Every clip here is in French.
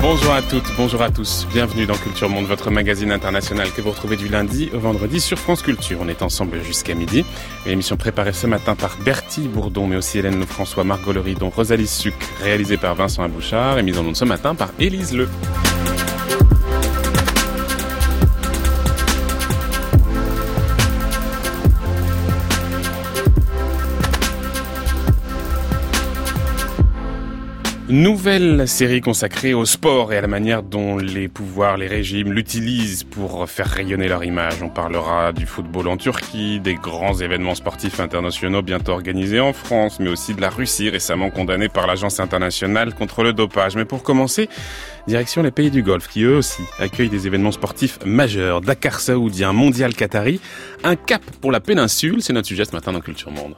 Bonjour à toutes, bonjour à tous. Bienvenue dans Culture Monde, votre magazine international que vous retrouvez du lundi au vendredi sur France Culture. On est ensemble jusqu'à midi. L'émission préparée ce matin par Bertie Bourdon, mais aussi Hélène Lefrançois, Margot Leridon, Rosalie Suc, réalisée par Vincent Abouchard et mise en onde ce matin par Élise Le. Nouvelle série consacrée au sport et à la manière dont les pouvoirs, les régimes l'utilisent pour faire rayonner leur image. On parlera du football en Turquie, des grands événements sportifs internationaux bientôt organisés en France, mais aussi de la Russie récemment condamnée par l'Agence internationale contre le dopage. Mais pour commencer, direction les pays du Golfe qui eux aussi accueillent des événements sportifs majeurs. Dakar saoudien, mondial qatari, un cap pour la péninsule, c'est notre sujet ce matin dans Culture Monde.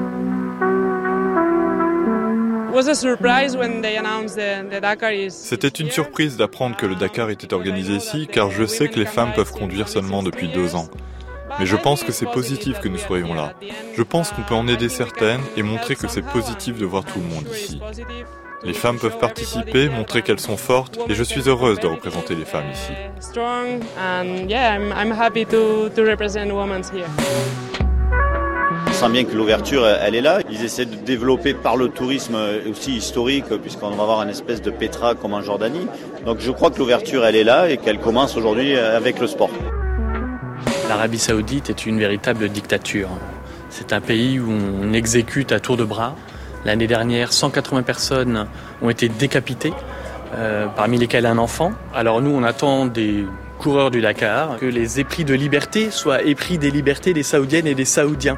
C'était une surprise d'apprendre que le Dakar était organisé ici, car je sais que les femmes peuvent conduire seulement depuis 2 ans. Mais je pense que c'est positif que nous soyons là. Je pense qu'on peut en aider certaines et montrer que c'est positif de voir tout le monde ici. Les femmes peuvent participer, montrer qu'elles sont fortes, et je suis heureuse de représenter les femmes ici. On sent bien que l'ouverture, elle est là. Ils essaient de développer par le tourisme aussi historique, puisqu'on va avoir une espèce de Petra comme en Jordanie. Donc je crois que l'ouverture, elle est là et qu'elle commence aujourd'hui avec le sport. L'Arabie Saoudite est une véritable dictature. C'est un pays où on exécute à tour de bras. L'année dernière, 180 personnes ont été décapitées, parmi lesquelles un enfant. Alors nous, on attend des coureurs du Dakar que les épris de liberté soient épris des libertés des Saoudiennes et des Saoudiens.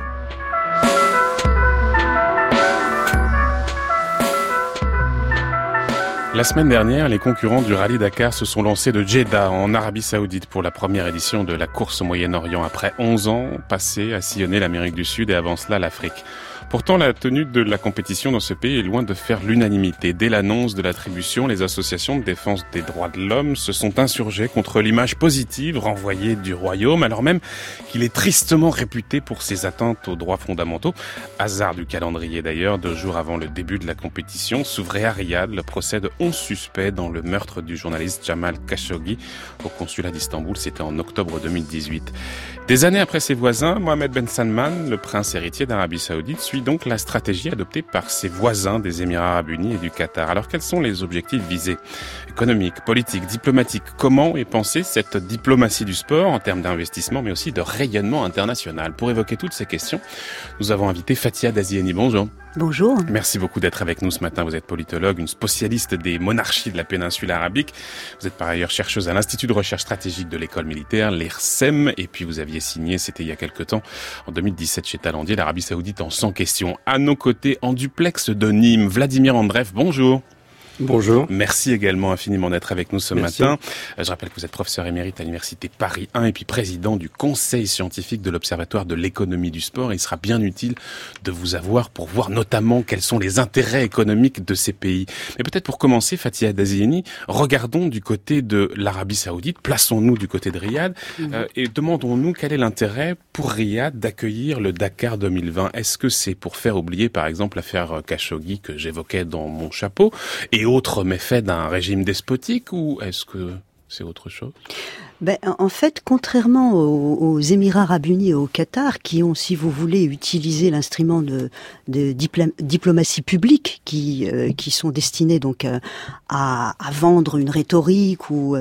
La semaine dernière, les concurrents du Rallye Dakar se sont lancés de Jeddah en Arabie Saoudite pour la première édition de la course au Moyen-Orient après 11 ans passés à sillonner l'Amérique du Sud et avant cela l'Afrique. Pourtant, la tenue de la compétition dans ce pays est loin de faire l'unanimité. Dès l'annonce de l'attribution, les associations de défense des droits de l'homme se sont insurgées contre l'image positive renvoyée du royaume, alors même qu'il est tristement réputé pour ses atteintes aux droits fondamentaux. Hasard du calendrier d'ailleurs, 2 jours avant le début de la compétition, s'ouvrait à Riyad le procès de 11 suspects dans le meurtre du journaliste Jamal Khashoggi au consulat d'Istanbul. C'était en octobre 2018. Des années après ses voisins, Mohammed Ben Salman, le prince héritier d'Arabie Saoudite, suit donc la stratégie adoptée par ses voisins des Émirats Arabes Unis et du Qatar. Alors quels sont les objectifs visés? Économiques, politiques, diplomatiques. Comment est pensée cette diplomatie du sport en termes d'investissement mais aussi de rayonnement international? Pour évoquer toutes ces questions, nous avons invité Fathia Daziani. Bonjour. Bonjour. Merci beaucoup d'être avec nous ce matin. Vous êtes politologue, une spécialiste des monarchies de la péninsule arabique. Vous êtes par ailleurs chercheuse à l'Institut de recherche stratégique de l'école militaire, l'IRSEM. Et puis vous aviez signé, c'était il y a quelque temps, en 2017 chez Talandier, l'Arabie Saoudite en 100 questions. À nos côtés, en duplex de Nîmes, Vladimir Andreev. Bonjour. Bonjour. Merci également infiniment d'être avec nous ce matin. Je rappelle que vous êtes professeur émérite à l'Université Paris 1 et puis président du Conseil scientifique de l'Observatoire de l'économie du sport. Et il sera bien utile de vous avoir pour voir notamment quels sont les intérêts économiques de ces pays. Mais peut-être pour commencer, Fathia Daziani, regardons du côté de l'Arabie Saoudite, plaçons-nous du côté de Riyad et demandons-nous quel est l'intérêt pour Riyad d'accueillir le Dakar 2020. Est-ce que c'est pour faire oublier par exemple l'affaire Khashoggi que j'évoquais dans mon chapeau et autres méfaits d'un régime despotique, ou est-ce que c'est autre chose? En fait, contrairement aux Émirats Arabes Unis et au Qatar, qui ont, si vous voulez, utilisé l'instrument de diplomatie publique, qui sont destinés donc à vendre une rhétorique ou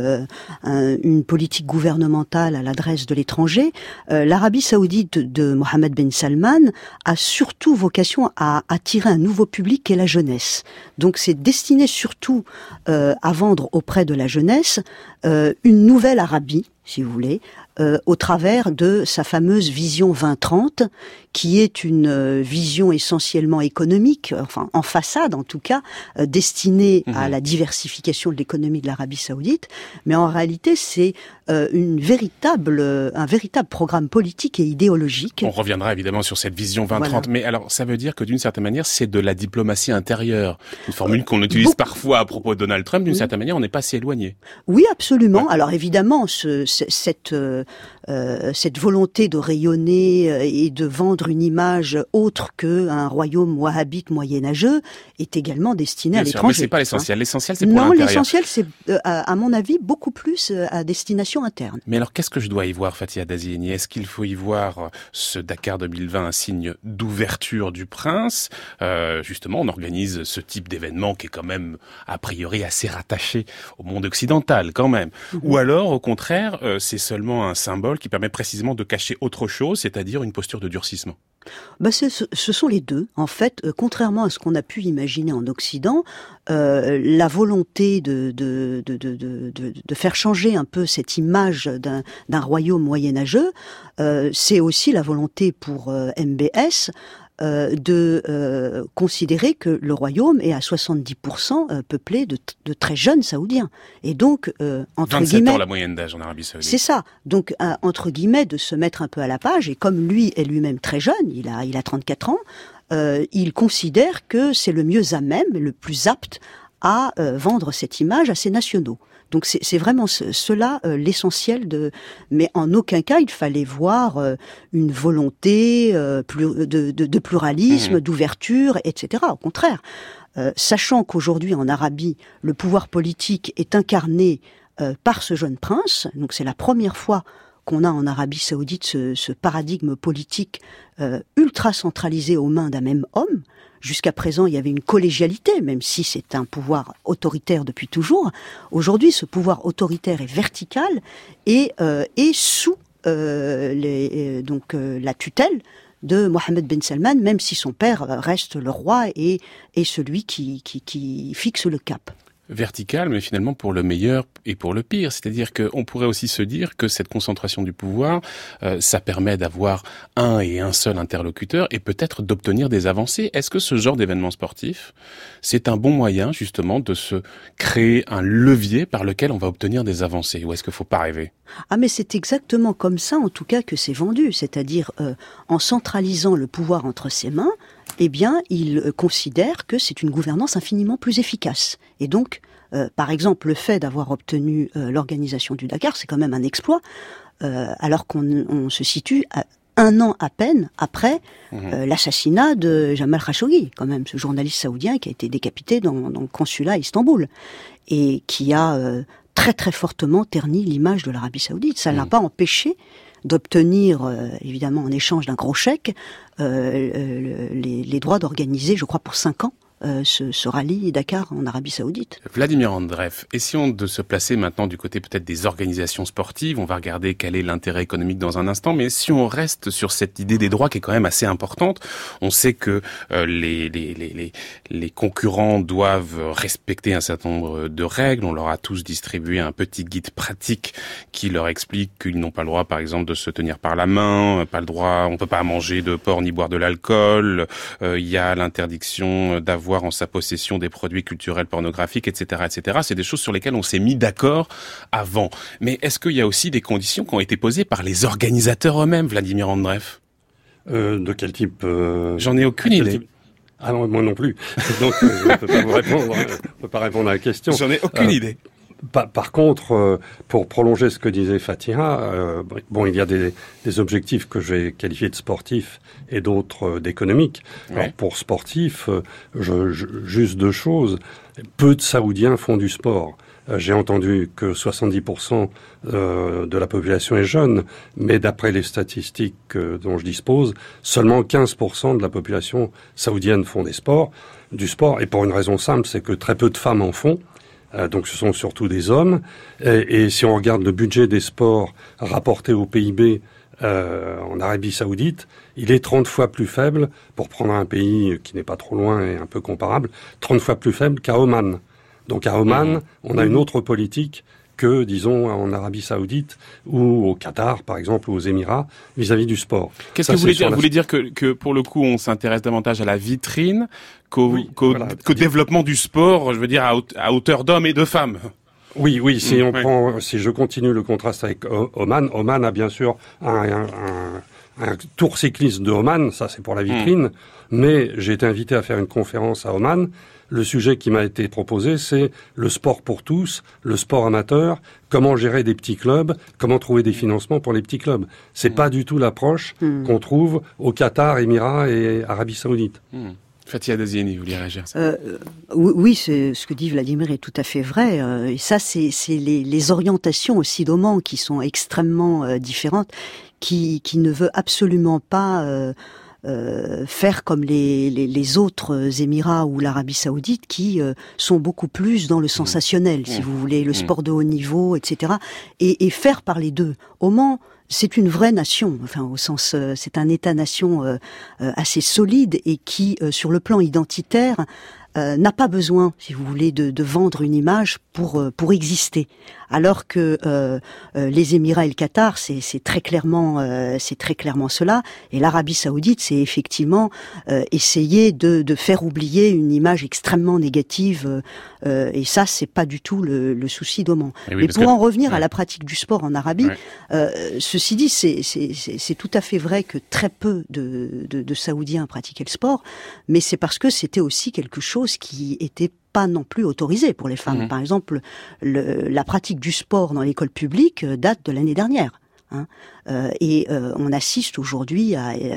une politique gouvernementale à l'adresse de l'étranger, l'Arabie Saoudite de Mohammed Ben Salman a surtout vocation à attirer un nouveau public qui est la jeunesse. Donc c'est destiné surtout à vendre auprès de la jeunesse une nouvelle Arabie, si vous voulez, au travers de sa fameuse vision 2030, qui est une vision essentiellement économique, enfin en façade en tout cas, destinée à la diversification de l'économie de l'Arabie Saoudite, mais en réalité c'est un véritable programme politique et idéologique. On reviendra évidemment sur cette vision 2030, voilà. Mais alors ça veut dire que d'une certaine manière c'est de la diplomatie intérieure, une formule qu'on utilise parfois à propos de Donald Trump, d'une certaine manière on n'est pas si éloigné. Oui, absolument. Ouais. Alors évidemment, cette cette volonté de rayonner et de vendre une image autre qu'un royaume wahhabite moyenâgeux est également destinée à l'étranger. Mais c'est pas l'essentiel. L'essentiel, c'est pour l'intérieur. Non, l'essentiel, c'est, à mon avis, beaucoup plus à destination interne. Mais alors, qu'est-ce que je dois y voir, Fatia Dazieni? Est-ce qu'il faut y voir ce Dakar 2020 un signe d'ouverture du prince? Justement, on organise ce type d'événement qui est quand même, a priori, assez rattaché au monde occidental, quand même. Ou alors, au contraire, c'est seulement un symbole qui permet précisément de cacher autre chose, c'est-à-dire une posture de durcissement. Ce sont les deux. En fait, contrairement à ce qu'on a pu imaginer en Occident, la volonté de faire changer un peu cette image d'un royaume moyenâgeux, c'est aussi la volonté pour MBS de considérer que le royaume est à 70% peuplé de très jeunes Saoudiens. Et donc, entre 27 guillemets... ans la moyenne d'âge en Arabie Saoudite. C'est ça. Donc, entre guillemets, de se mettre un peu à la page, et comme lui est lui-même très jeune, il a 34 ans, il considère que c'est le mieux à même, le plus apte à vendre cette image à ses nationaux. Donc c'est vraiment cela l'essentiel mais en aucun cas il fallait voir une volonté de pluralisme, d'ouverture, etc. Au contraire, sachant qu'aujourd'hui en Arabie le pouvoir politique est incarné par ce jeune prince, donc c'est la première fois qu'on a en Arabie Saoudite ce paradigme politique ultra centralisé aux mains d'un même homme. Jusqu'à présent, il y avait une collégialité, même si c'est un pouvoir autoritaire depuis toujours. Aujourd'hui, ce pouvoir autoritaire est vertical et sous la tutelle de Mohammed Ben Salman, même si son père reste le roi et celui qui fixe le cap. Vertical, mais finalement pour le meilleur et pour le pire. C'est-à-dire qu'on pourrait aussi se dire que cette concentration du pouvoir, ça permet d'avoir un et un seul interlocuteur et peut-être d'obtenir des avancées. Est-ce que ce genre d'événement sportif, c'est un bon moyen justement de se créer un levier par lequel on va obtenir des avancées? Ou est-ce qu'il ne faut pas rêver? Ah mais c'est exactement comme ça en tout cas que c'est vendu. C'est-à-dire en centralisant le pouvoir entre ses mains, eh bien, il considère que c'est une gouvernance infiniment plus efficace. Et donc, par exemple, le fait d'avoir obtenu l'organisation du Dakar, c'est quand même un exploit, alors qu'on se situe à un an à peine après l'assassinat de Jamal Khashoggi, quand même, ce journaliste saoudien qui a été décapité dans le consulat à Istanbul, et qui a très très fortement terni l'image de l'Arabie Saoudite. Ça ne l'a pas empêché d'obtenir, évidemment en échange d'un gros chèque, les droits d'organiser, je crois pour 5 ans, ce rallye Dakar en Arabie Saoudite. Vladimir Andreev, essayons de se placer maintenant du côté peut-être des organisations sportives. On va regarder quel est l'intérêt économique dans un instant, mais si on reste sur cette idée des droits qui est quand même assez importante, on sait que les concurrents doivent respecter un certain nombre de règles. On leur a tous distribué un petit guide pratique qui leur explique qu'ils n'ont pas le droit, par exemple, de se tenir par la main, pas le droit, on peut pas manger de porc ni boire de l'alcool. Il y a l'interdiction d'avoir en sa possession des produits culturels pornographiques, etc., etc. C'est des choses sur lesquelles on s'est mis d'accord avant. Mais est-ce qu'il y a aussi des conditions qui ont été posées par les organisateurs eux-mêmes, Vladimir Andreev? De quel type J'en ai aucune idée. Ah non, moi non plus. Donc, je ne peux pas vous répondre. Je peux pas répondre à la question. J'en ai aucune idée. Par contre, pour prolonger ce que disait Fatia, il y a des objectifs que j'ai qualifiés de sportifs et d'autres d'économiques. Ouais. Alors pour sportifs, juste 2 choses. Peu de Saoudiens font du sport. J'ai entendu que 70% de la population est jeune, mais d'après les statistiques dont je dispose, seulement 15% de la population saoudienne font du sport. Et pour une raison simple, c'est que très peu de femmes en font. Donc ce sont surtout des hommes. Et si on regarde le budget des sports rapporté au PIB en Arabie Saoudite, il est 30 fois plus faible, pour prendre un pays qui n'est pas trop loin et un peu comparable, 30 fois plus faible qu'à Oman. Donc à Oman, on a une autre politique que, disons, en Arabie Saoudite ou au Qatar, par exemple, ou aux Émirats, vis-à-vis du sport. Qu'est-ce que vous voulez dire? Vous voulez dire que pour le coup, on s'intéresse davantage à la vitrine qu'au développement du sport, je veux dire, à hauteur d'hommes et de femmes? Oui, si je continue le contraste avec Oman a bien sûr un tour cycliste de Oman, ça c'est pour la vitrine, mais j'ai été invité à faire une conférence à Oman le sujet qui m'a été proposé, c'est le sport pour tous, le sport amateur, comment gérer des petits clubs, comment trouver des financements pour les petits clubs. C'est pas du tout l'approche qu'on trouve au Qatar, Émirats et Arabie Saoudite. Fathia Daziani, vous voulez réagir? Oui, ce que dit Vladimir est tout à fait vrai. Et ça, c'est les orientations aussi d'Oman qui sont extrêmement différentes, qui ne veut absolument pas faire comme les autres Émirats ou l'Arabie Saoudite, qui sont beaucoup plus dans le sensationnel, si vous voulez, le sport de haut niveau, etc. Et faire parler d'eux. Oman, c'est une vraie nation, enfin au sens, c'est un État-nation assez solide et qui, sur le plan identitaire, n'a pas besoin, si vous voulez, de vendre une image pour exister. Alors que les Émirats et le Qatar, c'est très clairement cela. Et l'Arabie Saoudite, c'est effectivement essayer de faire oublier une image extrêmement négative. Et ça, c'est pas du tout le souci d'Oman. Mais pour en revenir à la pratique du sport en Arabie, ceci dit, c'est tout à fait vrai que très peu de Saoudiens pratiquaient le sport, mais c'est parce que c'était aussi quelque chose qui était pas non plus autorisé pour les femmes. Par exemple, la pratique du sport dans l'école publique date de l'année dernière. On assiste aujourd'hui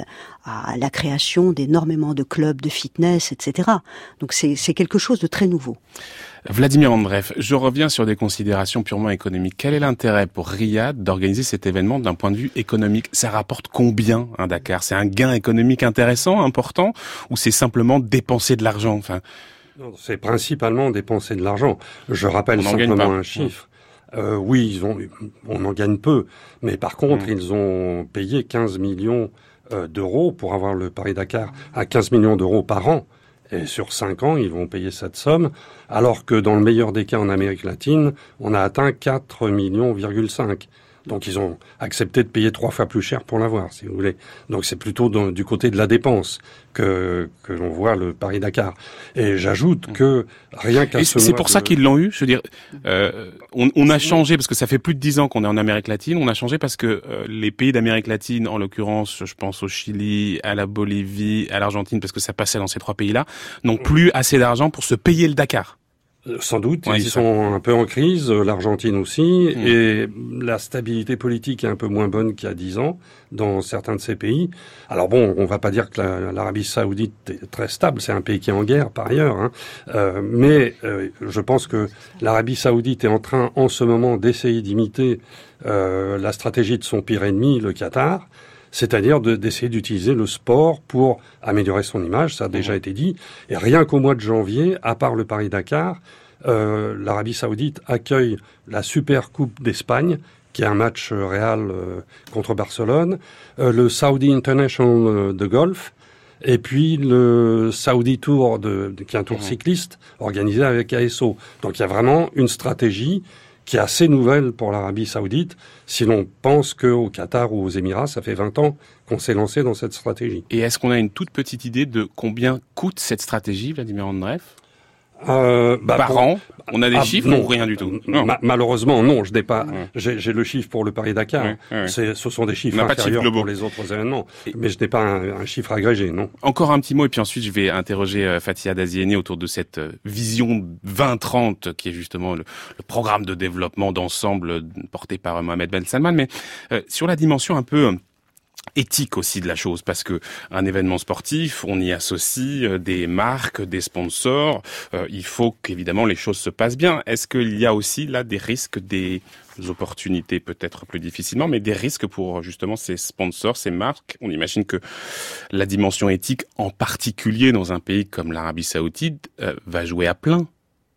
à la création d'énormément de clubs de fitness, etc. Donc c'est quelque chose de très nouveau. Vladimir Andreev, je reviens sur des considérations purement économiques. Quel est l'intérêt pour Riyad d'organiser cet événement d'un point de vue économique? Ça rapporte combien, Dakar? C'est un gain économique intéressant, important, ou c'est simplement dépenser de l'argent? Non, c'est principalement dépenser de l'argent. Je rappelle simplement un chiffre. Oui, on en gagne peu, mais par contre, ils ont payé 15 millions d'euros pour avoir le Paris-Dakar à 15 millions d'euros par an. Et sur 5 ans, ils vont payer cette somme, alors que dans le meilleur des cas en Amérique latine, on a atteint 4,5 millions. Donc ils ont accepté de payer 3 fois plus cher pour l'avoir, si vous voulez. Donc c'est plutôt du côté de la dépense que l'on voit le Paris-Dakar. Et j'ajoute que rien qu'à ce mois... C'est pour ça qu'ils l'ont eu. Je veux dire, on a changé, parce que ça fait plus de 10 ans qu'on est en Amérique latine, on a changé parce que les pays d'Amérique latine, en l'occurrence, je pense au Chili, à la Bolivie, à l'Argentine, parce que ça passait dans ces 3 pays-là, n'ont plus assez d'argent pour se payer le Dakar. Sans doute, ils sont un peu en crise, l'Argentine aussi, et la stabilité politique est un peu moins bonne qu'il y a 10 ans dans certains de ces pays. Alors bon, on va pas dire que l'Arabie Saoudite est très stable, c'est un pays qui est en guerre par ailleurs, mais je pense que l'Arabie Saoudite est en train en ce moment d'essayer d'imiter la stratégie de son pire ennemi, le Qatar. C'est-à-dire d'essayer d'utiliser le sport pour améliorer son image, ça a déjà été dit. Et rien qu'au mois de janvier, à part le Paris-Dakar, l'Arabie Saoudite accueille la Super Coupe d'Espagne, qui est un match Real contre Barcelone, le Saudi International de golf, et puis le Saudi Tour, qui est un tour cycliste organisé avec ASO. Donc il y a vraiment une stratégie qui est assez nouvelle pour l'Arabie Saoudite, si l'on pense qu'au Qatar ou aux Émirats, ça fait 20 ans qu'on s'est lancé dans cette stratégie. Et est-ce qu'on a une toute petite idée de combien coûte cette stratégie, Vladimir Andreev? Par an, on a des chiffres ou rien du tout? Malheureusement, non, je n'ai pas. J'ai le chiffre pour le Paris-Dakar. Ce sont des chiffres inférieurs pour les autres événements, mais je n'ai pas un chiffre agrégé, non. Encore un petit mot, et puis ensuite je vais interroger Fathia Daziani autour de cette vision 2030, qui est justement le programme de développement d'ensemble porté par Mohamed Ben Salman, mais sur la dimension un peu éthique aussi de la chose, parce que un événement sportif, on y associe des marques, des sponsors, il faut qu'évidemment les choses se passent bien. Est-ce qu'il y a aussi là des risques, des opportunités peut-être plus difficilement, mais des risques pour justement ces sponsors, ces marques? On imagine que la dimension éthique, en particulier dans un pays comme l'Arabie Saoudite, va jouer à plein.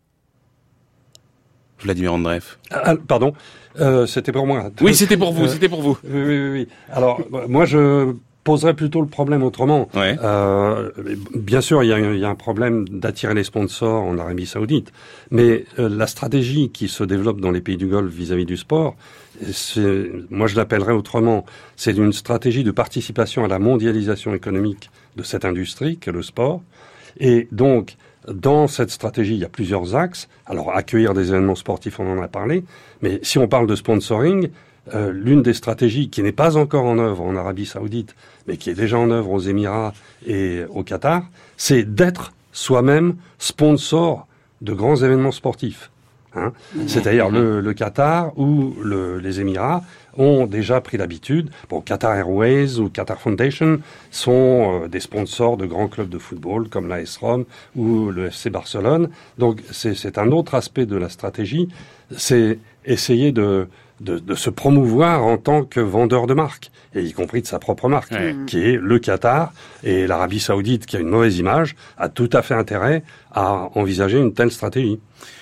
Vladimir Andreev. Pardon, c'était pour moi. Oui, c'était pour vous, c'était pour vous. Oui. Alors, moi, je poserais plutôt le problème autrement. Ouais. Bien sûr, il y a un problème d'attirer les sponsors en Arabie Saoudite, mais la stratégie qui se développe dans les pays du Golfe vis-à-vis du sport, moi je l'appellerais autrement, c'est une stratégie de participation à la mondialisation économique de cette industrie qu'est le sport, et donc dans cette stratégie, il y a plusieurs axes. Alors, accueillir des événements sportifs, on en a parlé. Mais si on parle de sponsoring, l'une des stratégies qui n'est pas encore en œuvre en Arabie Saoudite, mais qui est déjà en œuvre aux Émirats et au Qatar, c'est d'être soi-même sponsor de grands événements sportifs. C'est-à-dire le Qatar ou les Émirats ont déjà pris l'habitude. Bon, Qatar Airways ou Qatar Foundation sont des sponsors de grands clubs de football comme l'AS Rome ou le FC Barcelone. Donc c'est un autre aspect de la stratégie, c'est essayer de se promouvoir en tant que vendeur de marque, et y compris de sa propre marque, qui est le Qatar. Et l'Arabie Saoudite, qui a une mauvaise image, a tout à fait intérêt à envisager une telle stratégie.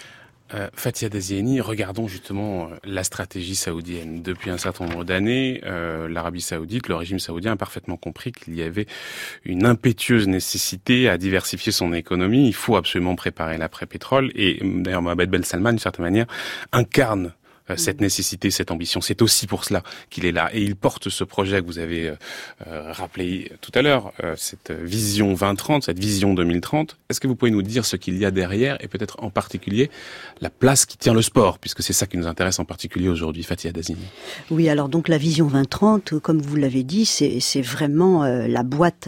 Fathia Daziani, regardons justement la stratégie saoudienne. Depuis un certain nombre d'années, l'Arabie Saoudite, le régime saoudien a parfaitement compris qu'il y avait une impétueuse nécessité à diversifier son économie. Il faut absolument préparer l'après-pétrole. Et d'ailleurs, Mohammed Ben Salman, d'une certaine manière, incarne cette nécessité, cette ambition. C'est aussi pour cela qu'il est là. Et il porte ce projet que vous avez rappelé tout à l'heure, cette vision 2030, cette vision 2030. Est-ce que vous pouvez nous dire ce qu'il y a derrière et peut-être en particulier la place qui tient le sport, puisque c'est ça qui nous intéresse en particulier aujourd'hui, Fathia Daziani. Oui, alors donc la vision 2030, comme vous l'avez dit, c'est vraiment la boîte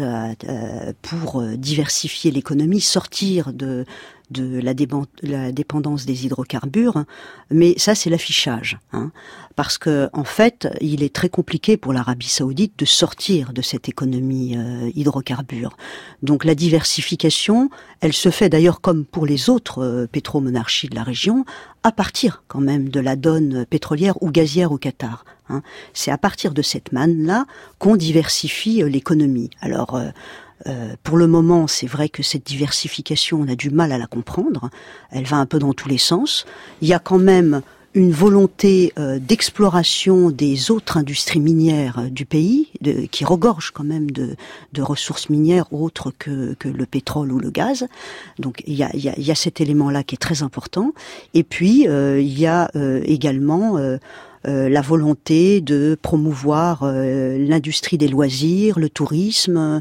pour diversifier l'économie, sortir de la dépendance des hydrocarbures, mais ça c'est l'affichage, parce que en fait il est très compliqué pour l'Arabie Saoudite de sortir de cette économie hydrocarbures. Donc la diversification, elle se fait d'ailleurs comme pour les autres pétromonarchies de la région, à partir quand même de la donne pétrolière ou gazière au Qatar. C'est à partir de cette manne-là qu'on diversifie l'économie. Alors pour le moment, c'est vrai que cette diversification, on a du mal à la comprendre. Elle va un peu dans tous les sens. Il y a quand même une volonté d'exploration des autres industries minières du pays, qui regorgent quand même de ressources minières autres que le pétrole ou le gaz. Donc il y a cet élément-là qui est très important. Et puis il y a également la volonté de promouvoir l'industrie des loisirs, le tourisme,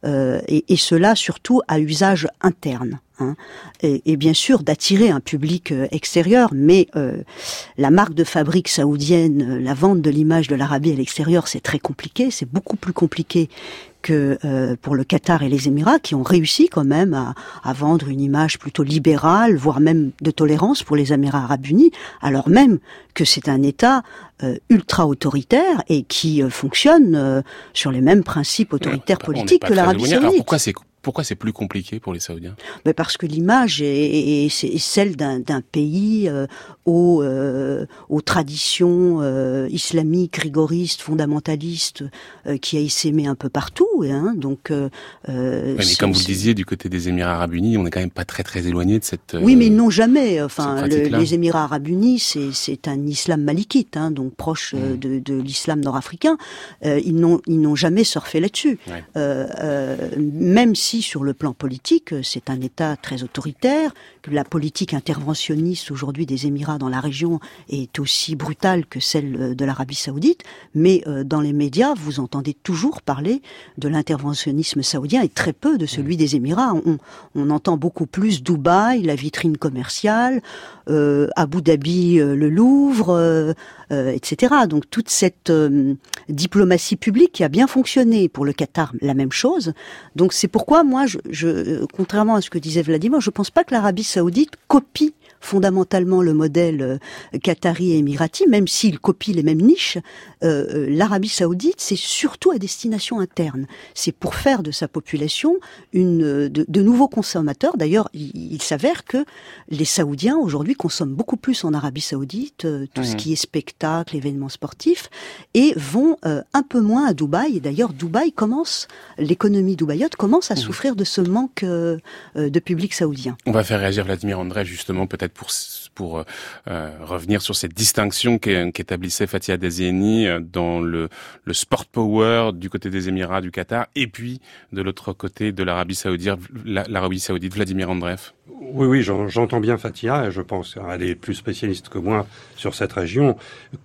et cela surtout à usage interne. Et bien sûr d'attirer un public extérieur, mais la marque de fabrique saoudienne, la vente de l'image de l'Arabie à l'extérieur, c'est très compliqué, c'est beaucoup plus compliqué que pour le Qatar et les Émirats, qui ont réussi quand même à vendre une image plutôt libérale, voire même de tolérance pour les Émirats arabes unis, alors même que c'est un État ultra autoritaire et qui fonctionne sur les mêmes principes autoritaires politiques que l'Arabie Saoudite. Alors pourquoi c'est plus compliqué pour les Saoudiens ? Parce que l'image est celle d'un pays aux traditions islamiques, rigoristes, fondamentalistes, qui a essaimé un peu partout. Donc, mais comme vous le disiez, du côté des Émirats arabes unis, on n'est quand même pas très très éloigné de cette. Oui, mais ils n'ont jamais. Les Émirats arabes unis, c'est un islam malikite, donc proche de l'islam nord-africain. Ils n'ont jamais surfé là-dessus. Ouais. Même si sur le plan politique, c'est un État très autoritaire, que la politique interventionniste aujourd'hui des Émirats dans la région est aussi brutale que celle de l'Arabie Saoudite, mais dans les médias, vous entendez toujours parler de l'interventionnisme saoudien et très peu de celui des Émirats. On entend beaucoup plus Dubaï, la vitrine commerciale, Abu Dhabi, le Louvre, etc. Donc toute cette diplomatie publique qui a bien fonctionné. Pour le Qatar, la même chose. Donc c'est pourquoi moi, contrairement à ce que disait Vladimir, je ne pense pas que l'Arabie Saoudite copie fondamentalement le modèle qatari et émirati, même s'il copie les mêmes niches. L'Arabie Saoudite, c'est surtout à destination interne. C'est pour faire de sa population de nouveaux consommateurs. D'ailleurs, il s'avère que les Saoudiens aujourd'hui consomment beaucoup plus en Arabie Saoudite, tout ce qui est spectacle, événements sportifs, et vont un peu moins à Dubaï. Et d'ailleurs, l'économie dubaïote commence à souffrir de ce manque de public saoudien. On va faire réagir Vladimir Andreev justement peut-être pour revenir sur cette distinction qu'établissait Fathia Daziani dans le sport power du côté des Émirats, du Qatar, et puis de l'autre côté de l'Arabie Saoudite, Vladimir Andreev. Oui, j'entends bien Fathia, et je pense qu'elle est plus spécialiste que moi sur cette région,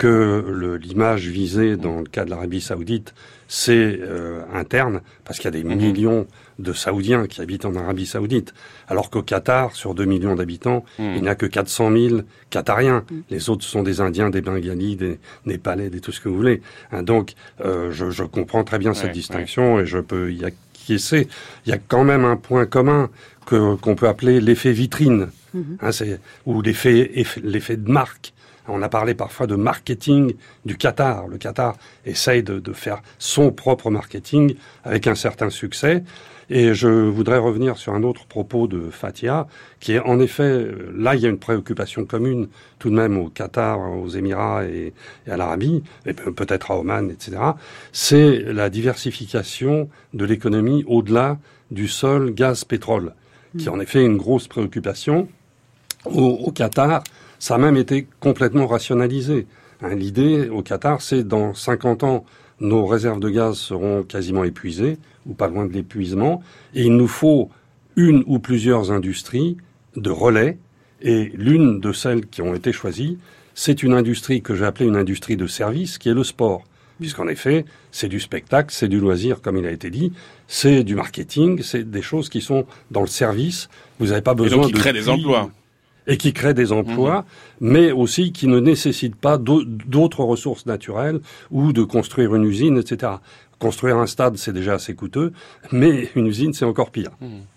que l'image visée dans le cas de l'Arabie Saoudite, c'est interne, parce qu'il y a des millions de Saoudiens qui habitent en Arabie Saoudite, alors qu'au Qatar, sur 2 millions d'habitants, il n'y a que 400 000 Qatariens. Les autres sont des Indiens, des Bengalis, des Népalais, tout ce que vous voulez. Donc, je comprends très bien cette distinction, et je peux y acquiescer. Il y a quand même un point commun qu'on peut appeler l'effet vitrine, ou l'effet de marque. On a parlé parfois de marketing du Qatar. Le Qatar essaye de faire son propre marketing avec un certain succès. Et je voudrais revenir sur un autre propos de Fathia, qui est en effet, là il y a une préoccupation commune tout de même au Qatar, aux Émirats et à l'Arabie, et peut-être à Oman, etc. C'est la diversification de l'économie au-delà du seul gaz pétrole, qui est en effet une grosse préoccupation. Au Qatar, ça a même été complètement rationalisé. L'idée au Qatar, c'est dans 50 ans, nos réserves de gaz seront quasiment épuisées, ou pas loin de l'épuisement, et il nous faut une ou plusieurs industries de relais, et l'une de celles qui ont été choisies, c'est une industrie que j'ai appelée une industrie de service, qui est le sport. Puisqu'en effet, c'est du spectacle, c'est du loisir, comme il a été dit, c'est du marketing, c'est des choses qui sont dans le service. Vous n'avez pas besoin et donc qui créent des emplois. Et qui créent des emplois, mais aussi qui ne nécessitent pas d'autres ressources naturelles ou de construire une usine, etc. Construire un stade, c'est déjà assez coûteux, mais une usine, c'est encore pire.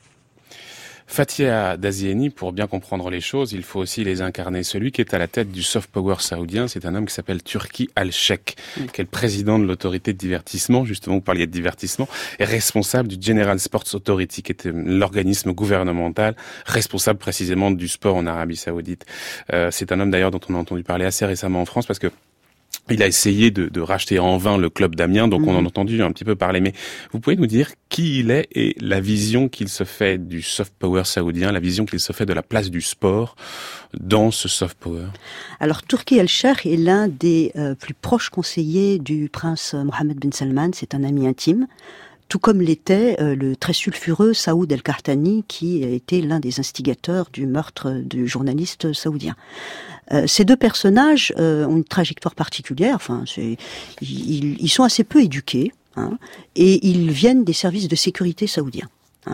Fathia Dazieni, pour bien comprendre les choses, il faut aussi les incarner. Celui qui est à la tête du soft power saoudien, c'est un homme qui s'appelle Turki Al-Sheikh, qui est le président de l'autorité de divertissement, justement, vous parliez de divertissement, et responsable du General Sports Authority, qui était l'organisme gouvernemental responsable précisément du sport en Arabie Saoudite. C'est un homme d'ailleurs dont on a entendu parler assez récemment en France, parce que il a essayé de racheter en vain le club d'Amiens, donc on en a entendu un petit peu parler. Mais vous pouvez nous dire qui il est et la vision qu'il se fait du soft power saoudien, la vision qu'il se fait de la place du sport dans ce soft power? Alors, Turki Al-Sheikh est l'un des plus proches conseillers du prince Mohammed bin Salman. C'est un ami intime. Tout comme l'était le très sulfureux Saoud El-Qahtani, qui était l'un des instigateurs du meurtre du journaliste saoudien. Ces deux personnages ont une trajectoire particulière. Enfin, ils sont assez peu éduqués, et ils viennent des services de sécurité saoudiens.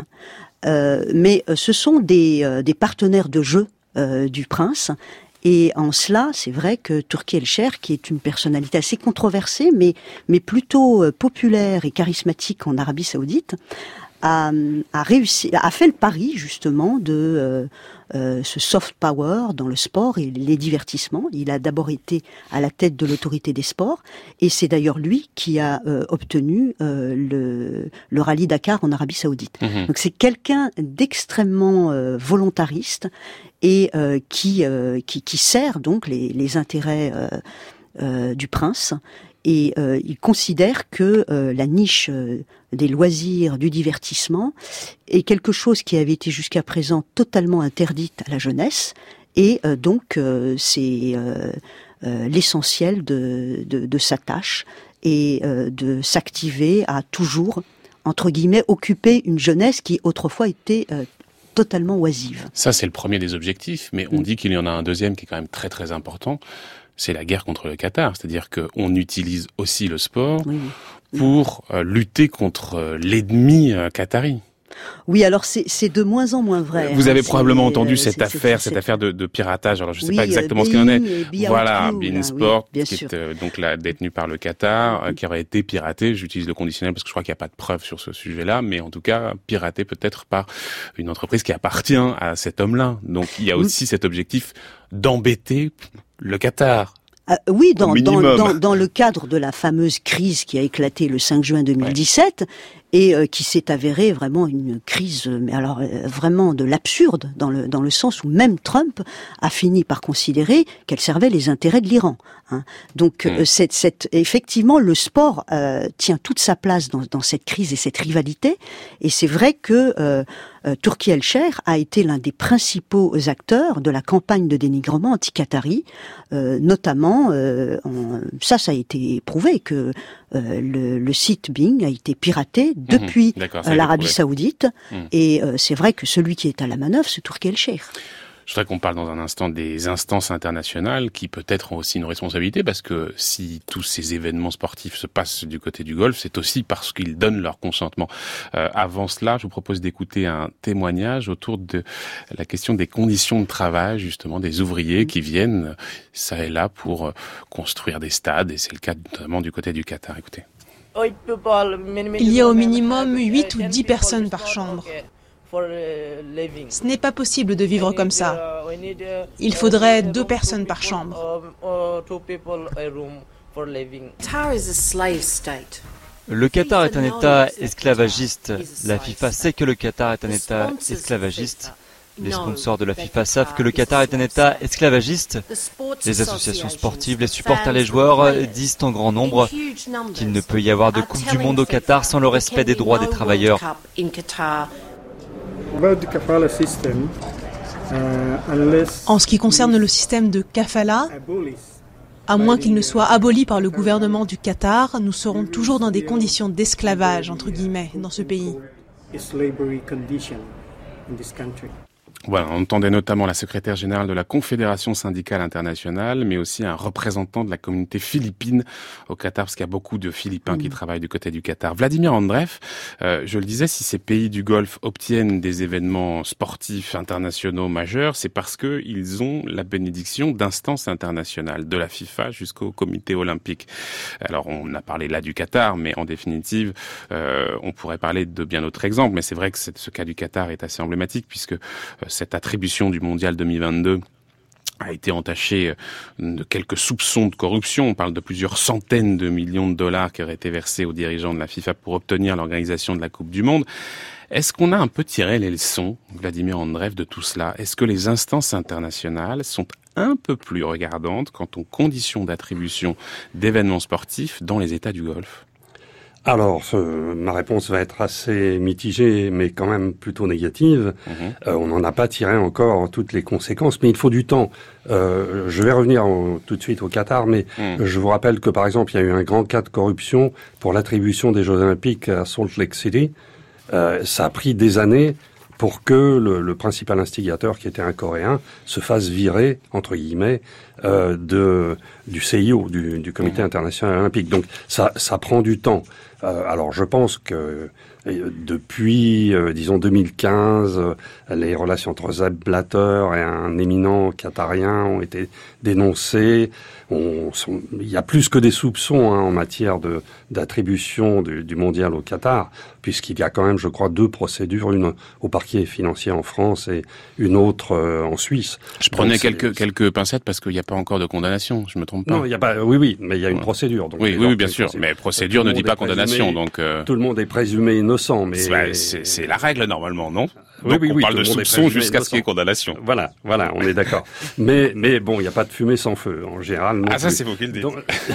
Mais ce sont des partenaires de jeu du prince. Et en cela, c'est vrai que Turki El-Sheikh, qui est une personnalité assez controversée, mais plutôt populaire et charismatique en Arabie Saoudite, a fait le pari justement de ce soft power dans le sport et les divertissements. Il a d'abord été à la tête de l'autorité des sports, et c'est d'ailleurs lui qui a obtenu le rallye Dakar en Arabie Saoudite. Donc c'est quelqu'un d'extrêmement volontariste et qui sert donc les intérêts du prince. Et il considère que la niche des loisirs, du divertissement, est quelque chose qui avait été jusqu'à présent totalement interdite à la jeunesse. Et donc, c'est l'essentiel de sa tâche et de s'activer à toujours, entre guillemets, occuper une jeunesse qui autrefois était totalement oisive. Ça, c'est le premier des objectifs, mais on dit qu'il y en a un deuxième qui est quand même très très important. C'est la guerre contre le Qatar, c'est-à-dire qu'on utilise aussi le sport pour lutter contre l'ennemi qatari. Oui, alors c'est de moins en moins vrai. Vous avez probablement entendu cette affaire de piratage. Alors je ne sais pas exactement ce qu'il en est. Voilà, Bein Sport, qui est donc là détenu par le Qatar, qui aurait été piraté. J'utilise le conditionnel parce que je crois qu'il n'y a pas de preuves sur ce sujet-là, mais en tout cas piraté peut-être par une entreprise qui appartient à cet homme-là. Donc il y a aussi cet objectif d'embêter le Qatar. Oui, dans le cadre de la fameuse crise qui a éclaté le 5 juin 2017 et qui s'est avérée vraiment une crise, mais alors vraiment de l'absurde, dans le sens où même Trump a fini par considérer qu'elle servait les intérêts de l'Iran. Donc effectivement, le sport tient toute sa place dans cette crise et cette rivalité. Et c'est vrai que Turki El-Sheikh a été l'un des principaux acteurs de la campagne de dénigrement anti-qatari, notamment, ça a été prouvé que le site Bing a été piraté depuis l'Arabie Saoudite, et c'est vrai que celui qui est à la manœuvre, c'est Turki El-Sheikh. Je voudrais qu'on parle dans un instant des instances internationales qui peut-être ont aussi une responsabilité, parce que si tous ces événements sportifs se passent du côté du Golfe, c'est aussi parce qu'ils donnent leur consentement. Avant cela, je vous propose d'écouter un témoignage autour de la question des conditions de travail, justement, des ouvriers qui viennent ça et là pour construire des stades, et c'est le cas notamment du côté du Qatar. Écoutez. Il y a au minimum 8 ou 10 personnes par chambre. Ce n'est pas possible de vivre comme ça. Il faudrait 2 personnes par chambre. Le Qatar est un État esclavagiste. La FIFA sait que le Qatar est un État esclavagiste. Les sponsors de la FIFA savent que le Qatar est un État esclavagiste. Les associations sportives, les supporters, les joueurs disent en grand nombre qu'il ne peut y avoir de Coupe du Monde au Qatar sans le respect des droits des travailleurs. En ce qui concerne le système de kafala, à moins qu'il ne soit aboli par le gouvernement du Qatar, nous serons toujours dans des conditions d'esclavage, entre guillemets, dans ce pays. Voilà, on entendait notamment la secrétaire générale de la Confédération syndicale internationale, mais aussi un représentant de la communauté philippine au Qatar, parce qu'il y a beaucoup de Philippins qui travaillent du côté du Qatar. Vladimir Andreev, je le disais, si ces pays du Golfe obtiennent des événements sportifs internationaux majeurs, c'est parce que ils ont la bénédiction d'instances internationales, de la FIFA jusqu'au comité olympique. Alors, on a parlé là du Qatar, mais en définitive, on pourrait parler de bien d'autres exemples, mais c'est vrai que ce cas du Qatar est assez emblématique, puisque cette attribution du Mondial 2022 a été entachée de quelques soupçons de corruption. On parle de plusieurs centaines de millions de dollars qui auraient été versés aux dirigeants de la FIFA pour obtenir l'organisation de la Coupe du Monde. Est-ce qu'on a un peu tiré les leçons, Vladimir Andreev, de tout cela? Est-ce que les instances internationales sont un peu plus regardantes quant aux conditions d'attribution d'événements sportifs dans les États du Golfe? Alors, ma réponse va être assez mitigée, mais quand même plutôt négative. On n'en a pas tiré encore toutes les conséquences, mais il faut du temps. Je vais revenir tout de suite au Qatar, mais je vous rappelle que, par exemple, il y a eu un grand cas de corruption pour l'attribution des Jeux Olympiques à Salt Lake City. Ça a pris des années pour que le principal instigateur, qui était un Coréen, se fasse virer, entre guillemets, du CIO, du Comité international olympique. Donc ça prend du temps. Alors je pense que depuis, disons 2015, les relations entre Sepp Blatter et un éminent qatarien ont été dénoncées. Il y a plus que des soupçons en matière d'attribution du mondial au Qatar, puisqu'il y a quand même, je crois, 2 procédures, une au parquet financier en France et une autre en Suisse. Je prenais quelques pincettes parce qu'il n'y a pas encore de condamnation, je me trompe pas. Non, il y a pas. Oui, mais il y a une procédure. Donc oui, bien sûr. Mais procédure ne dit pas condamnation, donc. Tout le monde est présumé innocent, mais c'est la règle normalement, non? Donc on parle de soupçon jusqu'à ce qu'il y ait condamnation. Voilà, on est d'accord. mais bon, il n'y a pas de fumée sans feu en général. Ça c'est vous qui le dites.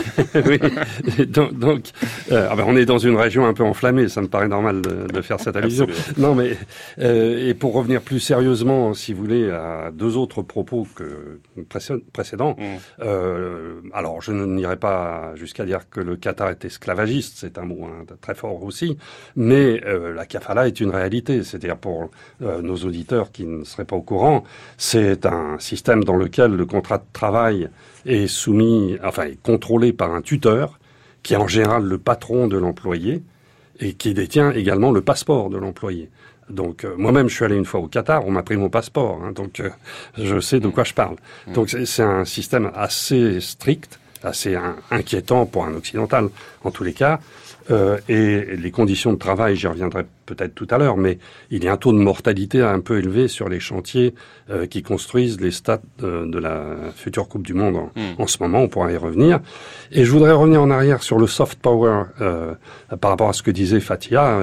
Oui. Donc, on est dans une région un peu enflammée. Ça me paraît normal de faire cette allusion. Absolument. Non, mais et pour revenir plus sérieusement, si vous voulez, à 2 autres propos précédents. Alors, je n'irai pas jusqu'à dire que le Qatar est esclavagiste. C'est un mot très fort aussi. Mais la kafala est une réalité. C'est-à-dire pour nos auditeurs qui ne seraient pas au courant, c'est un système dans lequel le contrat de travail est est contrôlé par un tuteur, qui est en général le patron de l'employé, et qui détient également le passeport de l'employé. Donc, moi-même, je suis allé une fois au Qatar, on m'a pris mon passeport, donc je sais de quoi je parle. Donc, c'est un système assez strict, assez inquiétant pour un occidental, en tous les cas. Et les conditions de travail, j'y reviendrai peut-être tout à l'heure, mais il y a un taux de mortalité un peu élevé sur les chantiers qui construisent les stades de la future Coupe du Monde en ce moment. On pourra y revenir. Et je voudrais revenir en arrière sur le soft power par rapport à ce que disait Fathia,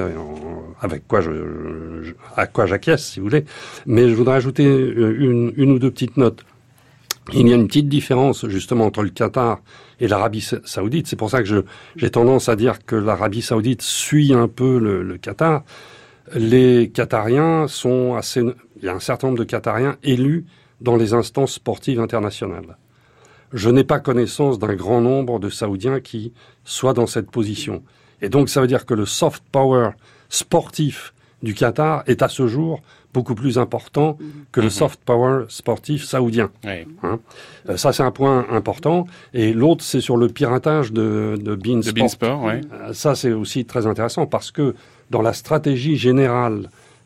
à quoi j'acquiesce, si vous voulez. Mais je voudrais ajouter une ou 2 petites notes. Il y a une petite différence justement entre le Qatar et l'Arabie Saoudite. C'est pour ça que j'ai tendance à dire que l'Arabie Saoudite suit un peu le Qatar. Les Qatariens il y a un certain nombre de Qatariens élus dans les instances sportives internationales. Je n'ai pas connaissance d'un grand nombre de Saoudiens qui soient dans cette position. Et donc ça veut dire que le soft power sportif du Qatar est à ce jour beaucoup plus important que le soft power sportif saoudien. Oui. Ça, c'est un point important. Et l'autre, c'est sur le piratage de beIN Sport. Oui. Ça, c'est aussi très intéressant parce que dans la stratégie générale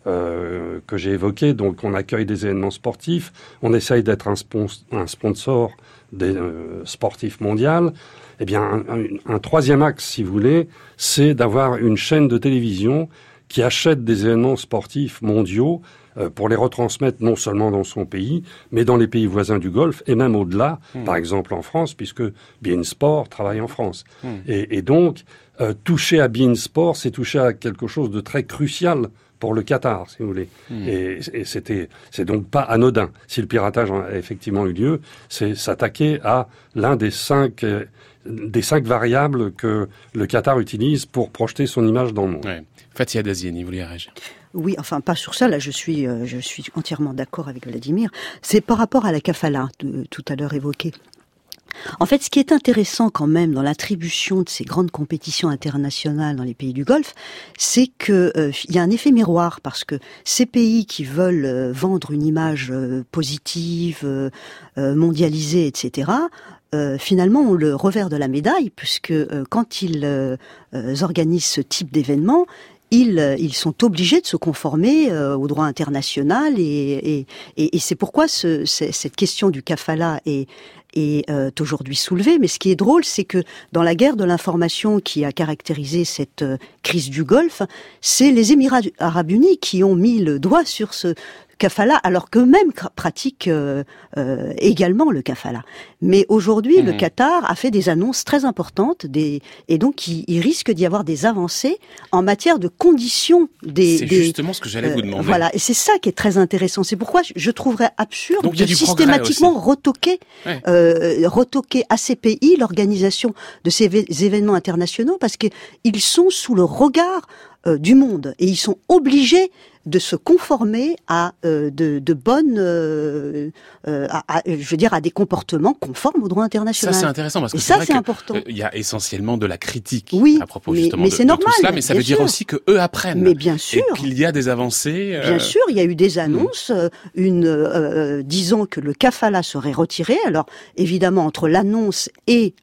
que j'ai évoquées. Donc on accueille des événements sportifs, on essaye d'être un sponsor des sportifs mondiaux. Eh bien, un troisième axe, si vous voulez, c'est d'avoir une chaîne de télévision qui achète des événements sportifs mondiaux pour les retransmettre non seulement dans son pays, mais dans les pays voisins du Golfe et même au-delà, par exemple en France, puisque beIN Sport travaille en France. Et donc, toucher à beIN Sport, c'est toucher à quelque chose de très crucial pour le Qatar, si vous voulez. Et c'est donc pas anodin. Si le piratage a effectivement eu lieu, c'est s'attaquer à l'un des cinq variables que le Qatar utilise pour projeter son image dans le monde. Ouais. Fathia Daziani, vous voulez réagir ? Oui, enfin pas sur ça. Là, je suis entièrement d'accord avec Vladimir. C'est par rapport à la kafala tout à l'heure évoquée. En fait, ce qui est intéressant quand même dans l'attribution de ces grandes compétitions internationales dans les pays du Golfe, c'est que il y a un effet miroir, parce que ces pays qui veulent vendre une image positive, mondialisée, etc., finalement ont le revers de la médaille, puisque quand ils organisent ce type d'événement, ils sont obligés de se conformer au droit international et c'est pourquoi cette question du kafala est aujourd'hui soulevée. Mais ce qui est drôle, c'est que dans la guerre de l'information qui a caractérisé cette crise du Golfe, c'est les Émirats arabes unis qui ont mis le doigt sur ce kafala, alors qu'eux-mêmes pratiquent également le kafala. Mais aujourd'hui, le Qatar a fait des annonces très importantes, et donc il risque d'y avoir des avancées en matière de conditions C'est justement ce que j'allais vous demander. Voilà, et c'est ça qui est très intéressant. C'est pourquoi je trouverais absurde de systématiquement retoquer à ces pays l'organisation de ces événements internationaux, parce qu'ils sont sous le regard du monde, et ils sont obligés de se conformer à de bonnes, à des comportements conformes au droit international. Ça, c'est intéressant, parce que c'est important. Il y a essentiellement de la critique à propos justement de tout cela, mais ça veut dire aussi que eux apprennent. Mais bien sûr. Et qu'il y a des avancées. Bien sûr, il y a eu des annonces, disons que le kafala serait retiré. Alors, évidemment, entre l'annonce et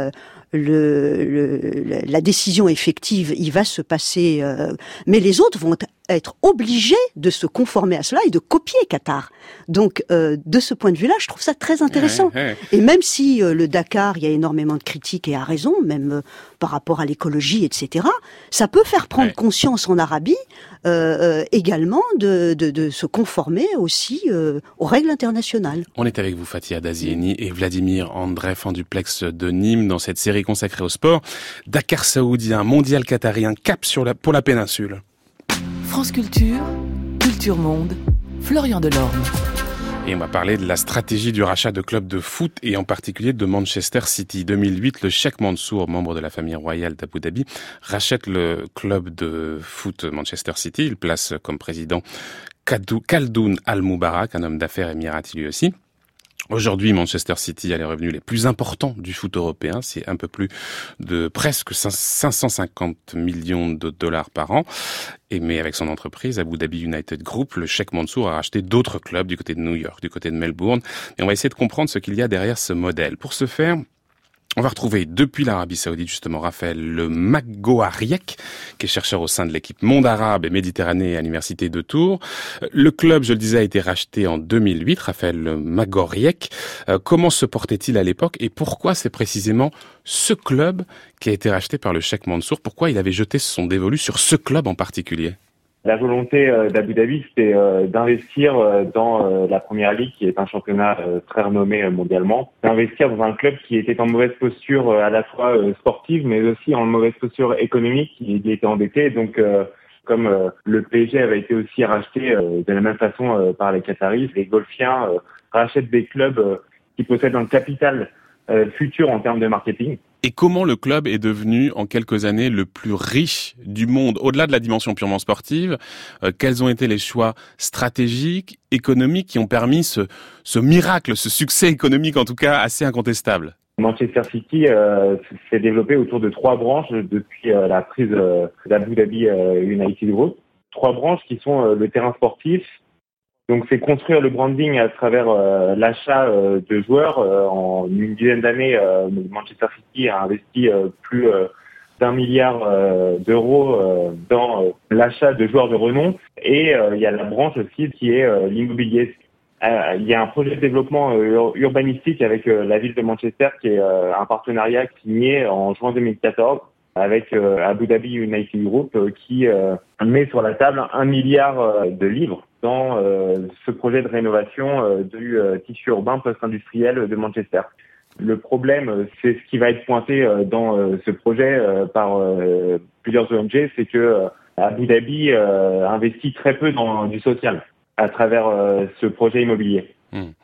la décision effective, il va se passer, mais les autres vont être obligés de se conformer à cela et de copier Qatar. Donc, de ce point de vue-là, je trouve ça très intéressant. Et même si le Dakar, il y a énormément de critiques, et à raison, même par rapport à l'écologie, etc., ça peut faire prendre conscience en Arabie également de se conformer aussi aux règles internationales. On est avec vous, Fathia Daziani et Vladimir Andreev en duplex de Nîmes dans cette série consacrée au sport. Dakar saoudien, mondial qatarien, cap pour la péninsule. France Culture, Culture Monde, Florian Delorme. Et on va parler de la stratégie du rachat de clubs de foot et en particulier de Manchester City. 2008, le Cheikh Mansour, membre de la famille royale d'Abu Dhabi, rachète le club de foot Manchester City. Il place comme président Khaldoun Al-Mubarak, un homme d'affaires émirati lui aussi. Aujourd'hui, Manchester City a les revenus les plus importants du foot européen. C'est un peu plus de presque 550 millions de dollars par an. Mais avec son entreprise, Abu Dhabi United Group, le Cheikh Mansour a racheté d'autres clubs du côté de New York, du côté de Melbourne. Et on va essayer de comprendre ce qu'il y a derrière ce modèle. Pour ce faire, on va retrouver depuis l'Arabie Saoudite justement Raphaël Le Magoariek, qui est chercheur au sein de l'équipe Monde Arabe et Méditerranée à l'Université de Tours. Le club, je le disais, a été racheté en 2008. Raphaël Le Magoariek, comment se portait-il à l'époque et pourquoi c'est précisément ce club qui a été racheté par le Cheikh Mansour? Pourquoi il avait jeté son dévolu sur ce club en particulier? La volonté d'Abu Dhabi, c'était d'investir dans la Première Ligue, qui est un championnat très renommé mondialement, d'investir dans un club qui était en mauvaise posture à la fois sportive, mais aussi en mauvaise posture économique, qui était endetté. Donc, comme le PSG avait été aussi racheté de la même façon par les Qataris, les Golfiens rachètent des clubs qui possèdent un capital futur en termes de marketing. Et comment le club est devenu en quelques années le plus riche du monde, au-delà de la dimension purement sportive? Quels ont été les choix stratégiques, économiques qui ont permis ce miracle, ce succès économique en tout cas assez incontestable? Manchester City s'est développé autour de 3 branches depuis la prise d'Abu Dhabi United Group. 3 branches qui sont le terrain sportif. Donc c'est construire le branding à travers l'achat de joueurs. En une dizaine d'années, Manchester City a investi plus d'1 milliard d'euros dans l'achat de joueurs de renom. Et il y a la branche aussi qui est l'immobilier. Il y a un projet de développement urbanistique avec la ville de Manchester qui est un partenariat signé en juin 2014 avec Abu Dhabi United Group qui met sur la table 1 milliard de livres dans ce projet de rénovation du tissu urbain post-industriel de Manchester. Le problème, c'est ce qui va être pointé dans ce projet par plusieurs ONG, c'est que Abu Dhabi investit très peu dans du social à travers ce projet immobilier.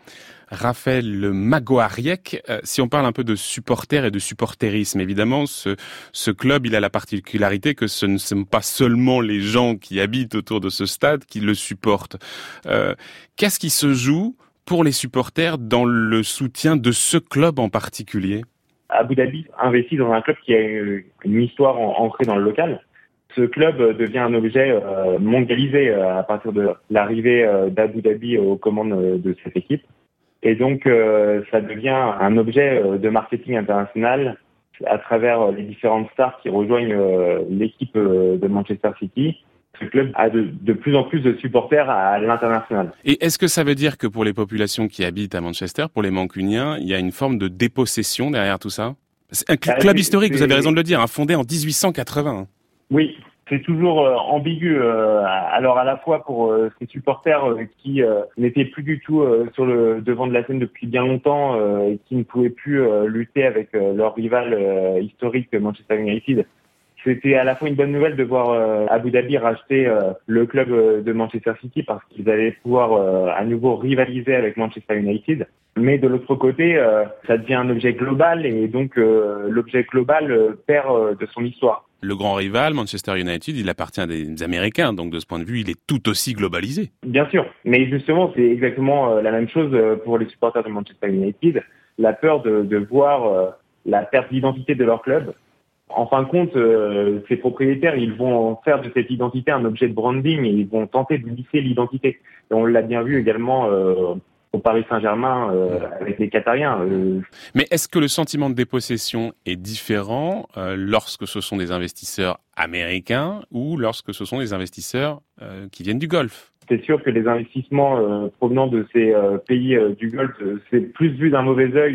Raphaël Le Magoariec, si on parle un peu de supporters et de supporterisme, évidemment, ce club, il a la particularité que ce ne sont pas seulement les gens qui habitent autour de ce stade qui le supportent. Qu'est-ce qui se joue pour les supporters dans le soutien de ce club en particulier? Abu Dhabi investit dans un club qui a une histoire ancrée dans le local. Ce club devient un objet mondialisé à partir de l'arrivée d'Abu Dhabi aux commandes de cette équipe. Et donc, ça devient un objet de marketing international à travers les différentes stars qui rejoignent l'équipe de Manchester City. Ce club a de plus en plus de supporters à l'international. Et est-ce que ça veut dire que pour les populations qui habitent à Manchester, pour les Mancuniens, il y a une forme de dépossession derrière tout ça? C'est un club historique, vous avez raison de le dire, fondé en 1880. Oui. C'est toujours ambigu. Alors à la fois pour ces supporters qui n'étaient plus du tout sur le devant de la scène depuis bien longtemps et qui ne pouvaient plus lutter avec leur rival historique Manchester United. C'était à la fois une bonne nouvelle de voir Abu Dhabi racheter le club de Manchester City parce qu'ils allaient pouvoir à nouveau rivaliser avec Manchester United. Mais de l'autre côté, ça devient un objet global et donc l'objet global perd de son histoire. Le grand rival, Manchester United, il appartient à des Américains, donc de ce point de vue, il est tout aussi globalisé. Bien sûr, mais justement, c'est exactement la même chose pour les supporters de Manchester United. La peur de voir la perte d'identité de leur club. En fin de compte, ces propriétaires, ils vont faire de cette identité un objet de branding et ils vont tenter de lisser l'identité. Et on l'a bien vu également au Paris Saint-Germain avec les Qatariens. Mais est-ce que le sentiment de dépossession est différent lorsque ce sont des investisseurs américains ou lorsque ce sont des investisseurs qui viennent du Golfe? C'est sûr que les investissements provenant de ces pays du Golfe, c'est plus vu d'un mauvais œil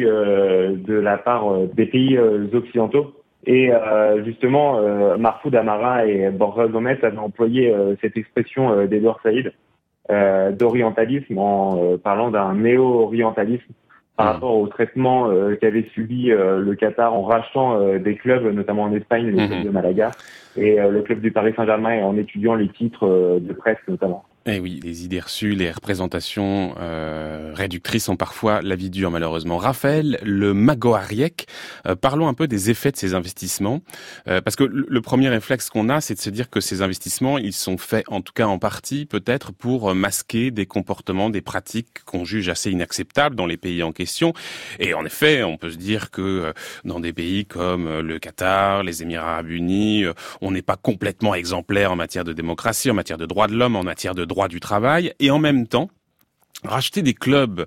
de la part des pays occidentaux. Et justement, Mahfoud Amara et Borja Gomez avaient employé cette expression d'Edouard Saïd, d'orientalisme en parlant d'un néo-orientalisme par rapport au traitement qu'avait subi le Qatar en rachetant des clubs, notamment en Espagne, le club de Malaga, et le club du Paris Saint-Germain en étudiant les titres de presse notamment. Eh oui, les idées reçues, les représentations réductrices sont parfois la vie dure malheureusement. Raphaël Le Magoariec, parlons un peu des effets de ces investissements, parce que le premier réflexe qu'on a, c'est de se dire que ces investissements, ils sont faits en tout cas en partie peut-être pour masquer des comportements, des pratiques qu'on juge assez inacceptables dans les pays en question. Et en effet, on peut se dire que dans des pays comme le Qatar, les Émirats Arabes Unis, on n'est pas complètement exemplaire en matière de démocratie, en matière de droits de l'homme, en matière de droit du travail, et en même temps, racheter des clubs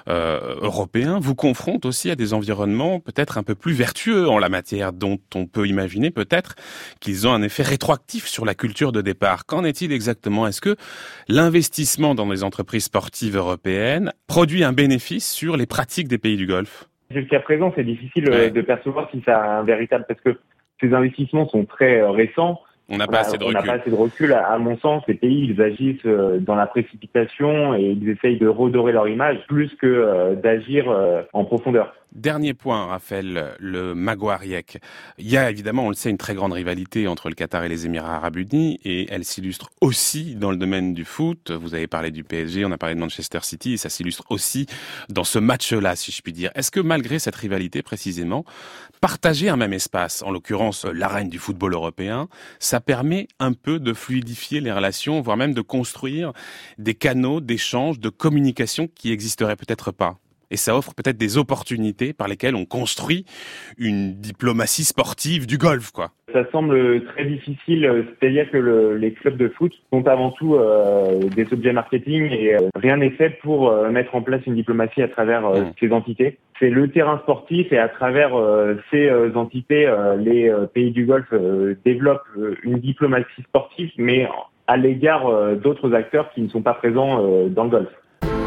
européens vous confronte aussi à des environnements peut-être un peu plus vertueux en la matière, dont on peut imaginer peut-être qu'ils ont un effet rétroactif sur la culture de départ. Qu'en est-il exactement? Est-ce que l'investissement dans les entreprises sportives européennes produit un bénéfice sur les pratiques des pays du Golfe? Jusqu'à présent, c'est difficile de percevoir si ça a un véritable... Parce que ces investissements sont très récents. On n'a pas assez de recul. On n'a pas assez de recul. À mon sens, les pays, ils agissent dans la précipitation et ils essayent de redorer leur image plus que d'agir en profondeur. Dernier point, Raphaël Le Magoariec. Il y a évidemment, on le sait, une très grande rivalité entre le Qatar et les Émirats Arabes Unis et elle s'illustre aussi dans le domaine du foot. Vous avez parlé du PSG, on a parlé de Manchester City et ça s'illustre aussi dans ce match-là, si je puis dire. Est-ce que malgré cette rivalité précisément, partager un même espace, en l'occurrence l'arène du football européen, ça permet un peu de fluidifier les relations, voire même de construire des canaux d'échange, de communication qui n'existeraient peut-être pas Et ça offre peut-être des opportunités par lesquelles on construit une diplomatie sportive du golf, quoi. Ça semble très difficile, c'est-à-dire que les clubs de foot sont avant tout des objets marketing et rien n'est fait pour mettre en place une diplomatie à travers ces entités. C'est le terrain sportif et à travers ces entités, les pays du Golfe développent une diplomatie sportive, mais à l'égard d'autres acteurs qui ne sont pas présents dans le Golfe.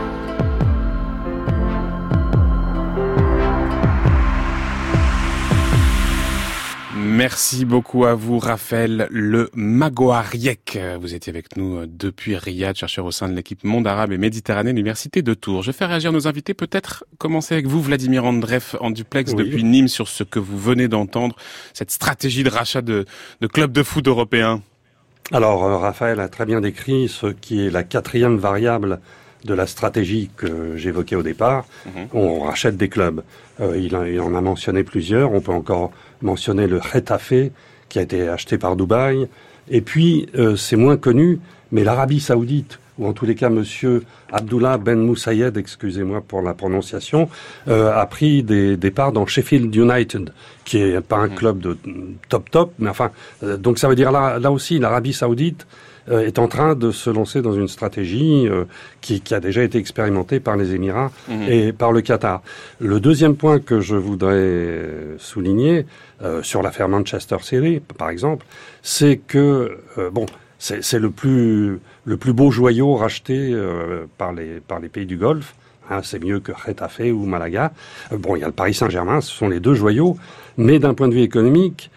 Merci beaucoup à vous, Raphaël Le Magoariek. Vous étiez avec nous depuis Riyad, chercheur au sein de l'équipe Monde Arabe et Méditerranée de l'Université de Tours. Je vais faire réagir nos invités. Peut-être commencer avec vous, Vladimir Andreev, en duplex depuis Nîmes, sur ce que vous venez d'entendre, cette stratégie de rachat de clubs de foot européens. Alors, Raphaël a très bien décrit ce qui est la 4e variable de la stratégie que j'évoquais au départ. On rachète des clubs. Il en a mentionné plusieurs. On peut encore mentionner le Getafe, qui a été acheté par Dubaï. Et puis, c'est moins connu, mais l'Arabie Saoudite, ou en tous les cas, monsieur Abdullah Ben Moussaïed, excusez-moi pour la prononciation, a pris des parts dans Sheffield United, qui est pas un club de top, mais enfin, donc ça veut dire là aussi, l'Arabie Saoudite est en train de se lancer dans une stratégie qui a déjà été expérimentée par les Émirats et par le Qatar. Le deuxième point que je voudrais souligner sur l'affaire Manchester City, par exemple, c'est que c'est le plus beau joyau racheté par les pays du Golfe. C'est mieux que Getafe ou Malaga. Il y a le Paris Saint-Germain, ce sont les deux joyaux, mais d'un point de vue économique,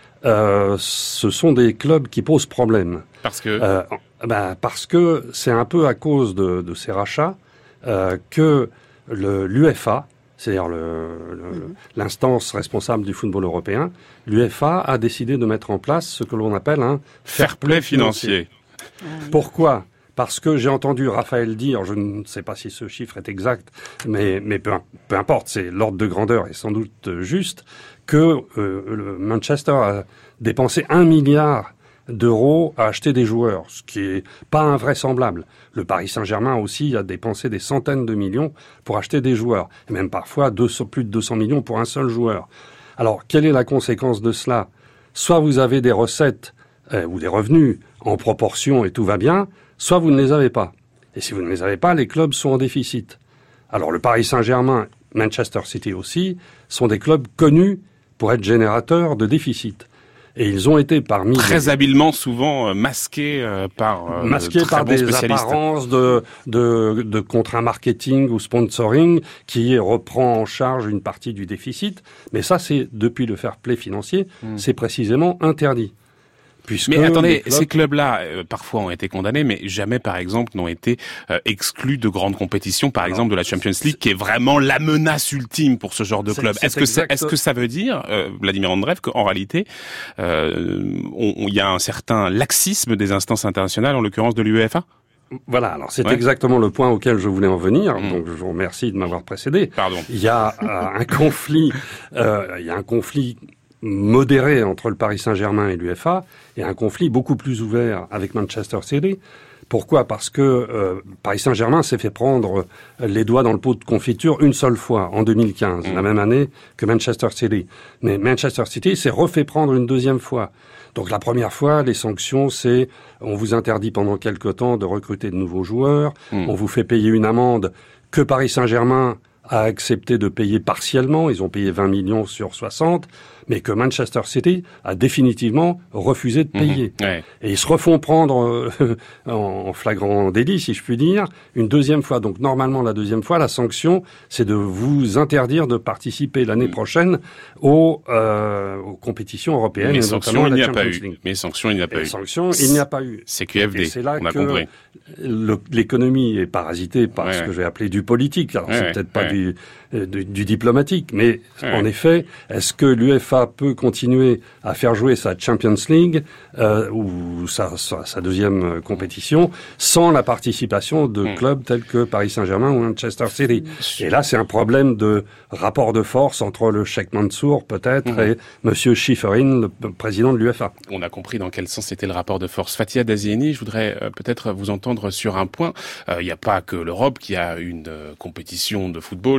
ce sont des clubs qui posent problème. Parce que parce que c'est un peu à cause de ces rachats que l'UEFA, c'est-à-dire l'instance responsable du football européen, l'UEFA a décidé de mettre en place ce que l'on appelle un fair play financier. Pourquoi ? Parce que j'ai entendu Raphaël dire, je ne sais pas si ce chiffre est exact, mais peu importe, c'est l'ordre de grandeur est sans doute juste, que le Manchester a dépensé 1 milliard d'euros à acheter des joueurs, ce qui est pas invraisemblable. Le Paris Saint-Germain aussi a dépensé des centaines de millions pour acheter des joueurs, et même parfois plus de 200 millions pour un seul joueur. Alors, quelle est la conséquence de cela ? Soit vous avez des recettes ou des revenus en proportion et tout va bien, soit vous ne les avez pas. Et si vous ne les avez pas, les clubs sont en déficit. Alors le Paris Saint-Germain, Manchester City aussi, sont des clubs connus pour être générateurs de déficit. Et ils ont été parmi très habilement souvent masqués par des apparences de contrats marketing ou sponsoring qui reprend en charge une partie du déficit. Mais ça, c'est depuis le fair play financier, c'est précisément interdit. Mais attendez, ces clubs-là, parfois ont été condamnés, mais jamais, par exemple, n'ont été exclus de grandes compétitions, par exemple de la Champions League, qui est vraiment la menace ultime pour ce genre de club. Est-ce que ça veut dire, Vladimir Andreev, qu'en réalité, il y a un certain laxisme des instances internationales, en l'occurrence de l'UEFA ? Voilà, alors c'est exactement le point auquel je voulais en venir, donc je vous remercie de m'avoir précédé. Pardon. Il y a un conflit modéré entre le Paris Saint-Germain et l'UEFA, et un conflit beaucoup plus ouvert avec Manchester City. Pourquoi ? Parce que Paris Saint-Germain s'est fait prendre les doigts dans le pot de confiture une seule fois, en 2015, la même année que Manchester City. Mais Manchester City s'est refait prendre une deuxième fois. Donc la première fois, les sanctions, c'est on vous interdit pendant quelque temps de recruter de nouveaux joueurs, on vous fait payer une amende que Paris Saint-Germain a accepté de payer partiellement, ils ont payé 20 millions sur 60, mais que Manchester City a définitivement refusé de payer. Et ils se refont prendre en flagrant délit, si je puis dire, une deuxième fois. Donc normalement, la deuxième fois, la sanction, c'est de vous interdire de participer l'année prochaine aux compétitions européennes. Mais sanctions, il n'y a pas eu. Mais sanctions, il n'y a pas eu. Sanctions, il n'y a pas eu. C'est QFD, c'est là on a compris. L'économie est parasitée par ce que je vais appeler du politique. Alors c'est peut-être pas du diplomatique, mais en effet, est-ce que l'UEFA peut continuer à faire jouer sa Champions League ou sa deuxième compétition sans la participation de clubs tels que Paris Saint-Germain ou Manchester City? Et là, c'est un problème de rapport de force entre le Cheikh Mansour, peut-être, et Monsieur Schifrin, le président de l'UEFA. On a compris dans quel sens était le rapport de force. Fathia Dazieni, je voudrais peut-être vous entendre sur un point. Il n'y a pas que l'Europe qui a une compétition de football, il y a aussi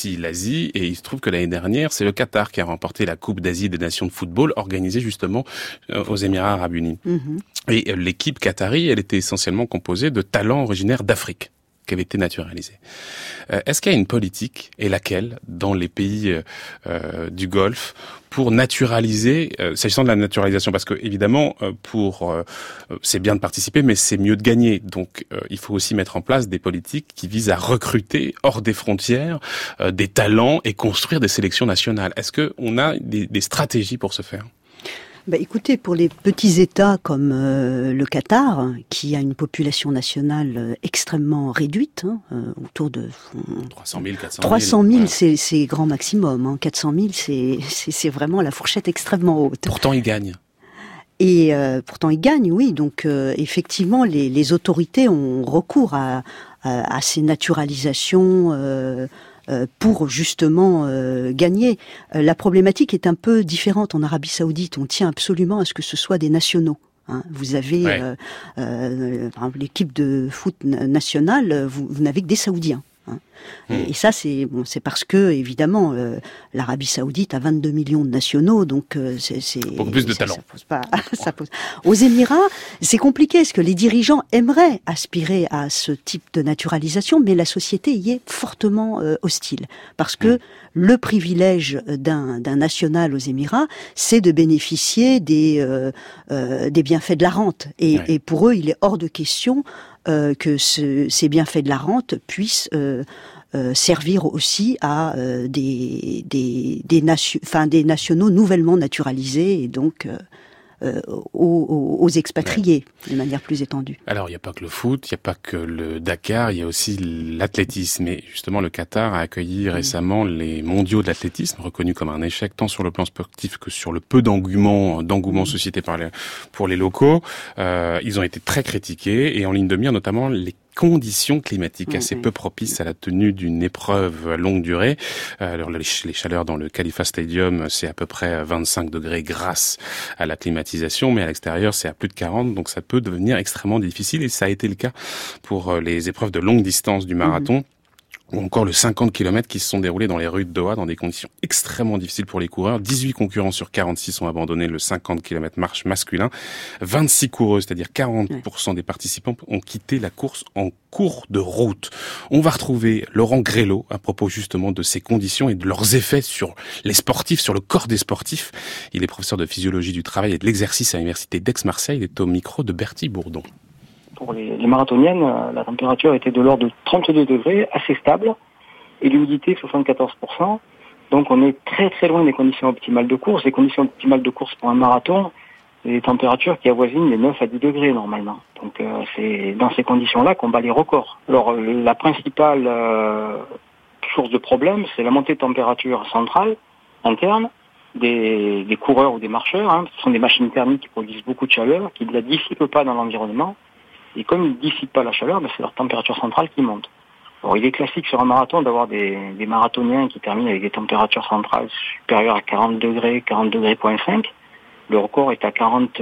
aussi l'Asie, et il se trouve que l'année dernière, c'est le Qatar qui a remporté la Coupe d'Asie des Nations de football, organisée justement aux Émirats Arabes Unis. Et l'équipe qatari, elle était essentiellement composée de talents originaires d'Afrique, qui avaient été naturalisés. Est-ce qu'il y a une politique, et laquelle, dans les pays du Golfe, pour naturaliser, s'agissant de la naturalisation, parce que évidemment, c'est bien de participer, mais c'est mieux de gagner. Donc, il faut aussi mettre en place des politiques qui visent à recruter hors des frontières des talents et construire des sélections nationales. Est-ce que on a des stratégies pour ce faire ? Écoutez, pour les petits États comme le Qatar, qui a une population nationale extrêmement réduite, autour de 300 000, 400 000. 300 000, ouais. c'est grand maximum. 400 000, c'est vraiment la fourchette extrêmement haute. Pourtant, ils gagnent. Et pourtant, ils gagnent, oui. Donc, effectivement, les autorités ont recours à ces naturalisations pour justement gagner. La problématique est un peu différente en Arabie Saoudite. On tient absolument à ce que ce soit des nationaux. Vous avez par exemple, l'équipe de foot nationale, vous n'avez que des Saoudiens. Et ça, c'est parce que évidemment l'Arabie Saoudite a 22 millions de nationaux, donc c'est beaucoup plus de talent. Ça pose. Aux Émirats, c'est compliqué parce que les dirigeants aimeraient aspirer à ce type de naturalisation, mais la société y est fortement hostile parce que le privilège d'un national aux Émirats, c'est de bénéficier des bienfaits de la rente, et pour eux, il est hors de question que ces bienfaits de la rente puissent servir aussi à des nationaux nouvellement naturalisés, et donc aux expatriés de manière plus étendue. Alors, il n'y a pas que le foot, il n'y a pas que le Dakar, il y a aussi l'athlétisme. Et justement, le Qatar a accueilli récemment les mondiaux de l'athlétisme, reconnus comme un échec tant sur le plan sportif que sur le peu d'engouement suscité pour les locaux. Ils ont été très critiqués, et en ligne de mire notamment les conditions climatiques assez peu propices à la tenue d'une épreuve à longue durée. Alors les chaleurs dans le Khalifa Stadium, c'est à peu près 25 degrés grâce à la climatisation, mais à l'extérieur c'est à plus de 40, donc ça peut devenir extrêmement difficile, et ça a été le cas pour les épreuves de longue distance du marathon. Ou encore le 50 km qui se sont déroulés dans les rues de Doha dans des conditions extrêmement difficiles pour les coureurs. 18 concurrents sur 46 ont abandonné le 50 km marche masculin. 26 coureuses, c'est-à-dire 40% des participants, ont quitté la course en cours de route. On va retrouver Laurent Grelot à propos justement de ces conditions et de leurs effets sur les sportifs, sur le corps des sportifs. Il est professeur de physiologie du travail et de l'exercice à l'université d'Aix-Marseille. Il est au micro de Bertie Bourdon. Pour les marathoniennes, la température était de l'ordre de 32 degrés, assez stable, et l'humidité 74%. Donc on est très très loin des conditions optimales de course. Les conditions optimales de course pour un marathon, c'est des températures qui avoisinent les 9 à 10 degrés normalement. Donc c'est dans ces conditions-là qu'on bat les records. Alors la principale source de problème, c'est la montée de température centrale, interne, des coureurs ou des marcheurs. Ce sont des machines thermiques qui produisent beaucoup de chaleur, qui ne la dissipent pas dans l'environnement. Et comme ils ne dissipent pas la chaleur, c'est leur température centrale qui monte. Alors, il est classique sur un marathon d'avoir des marathoniens qui terminent avec des températures centrales supérieures à 40 degrés, 40 degrés point 5. Le record est à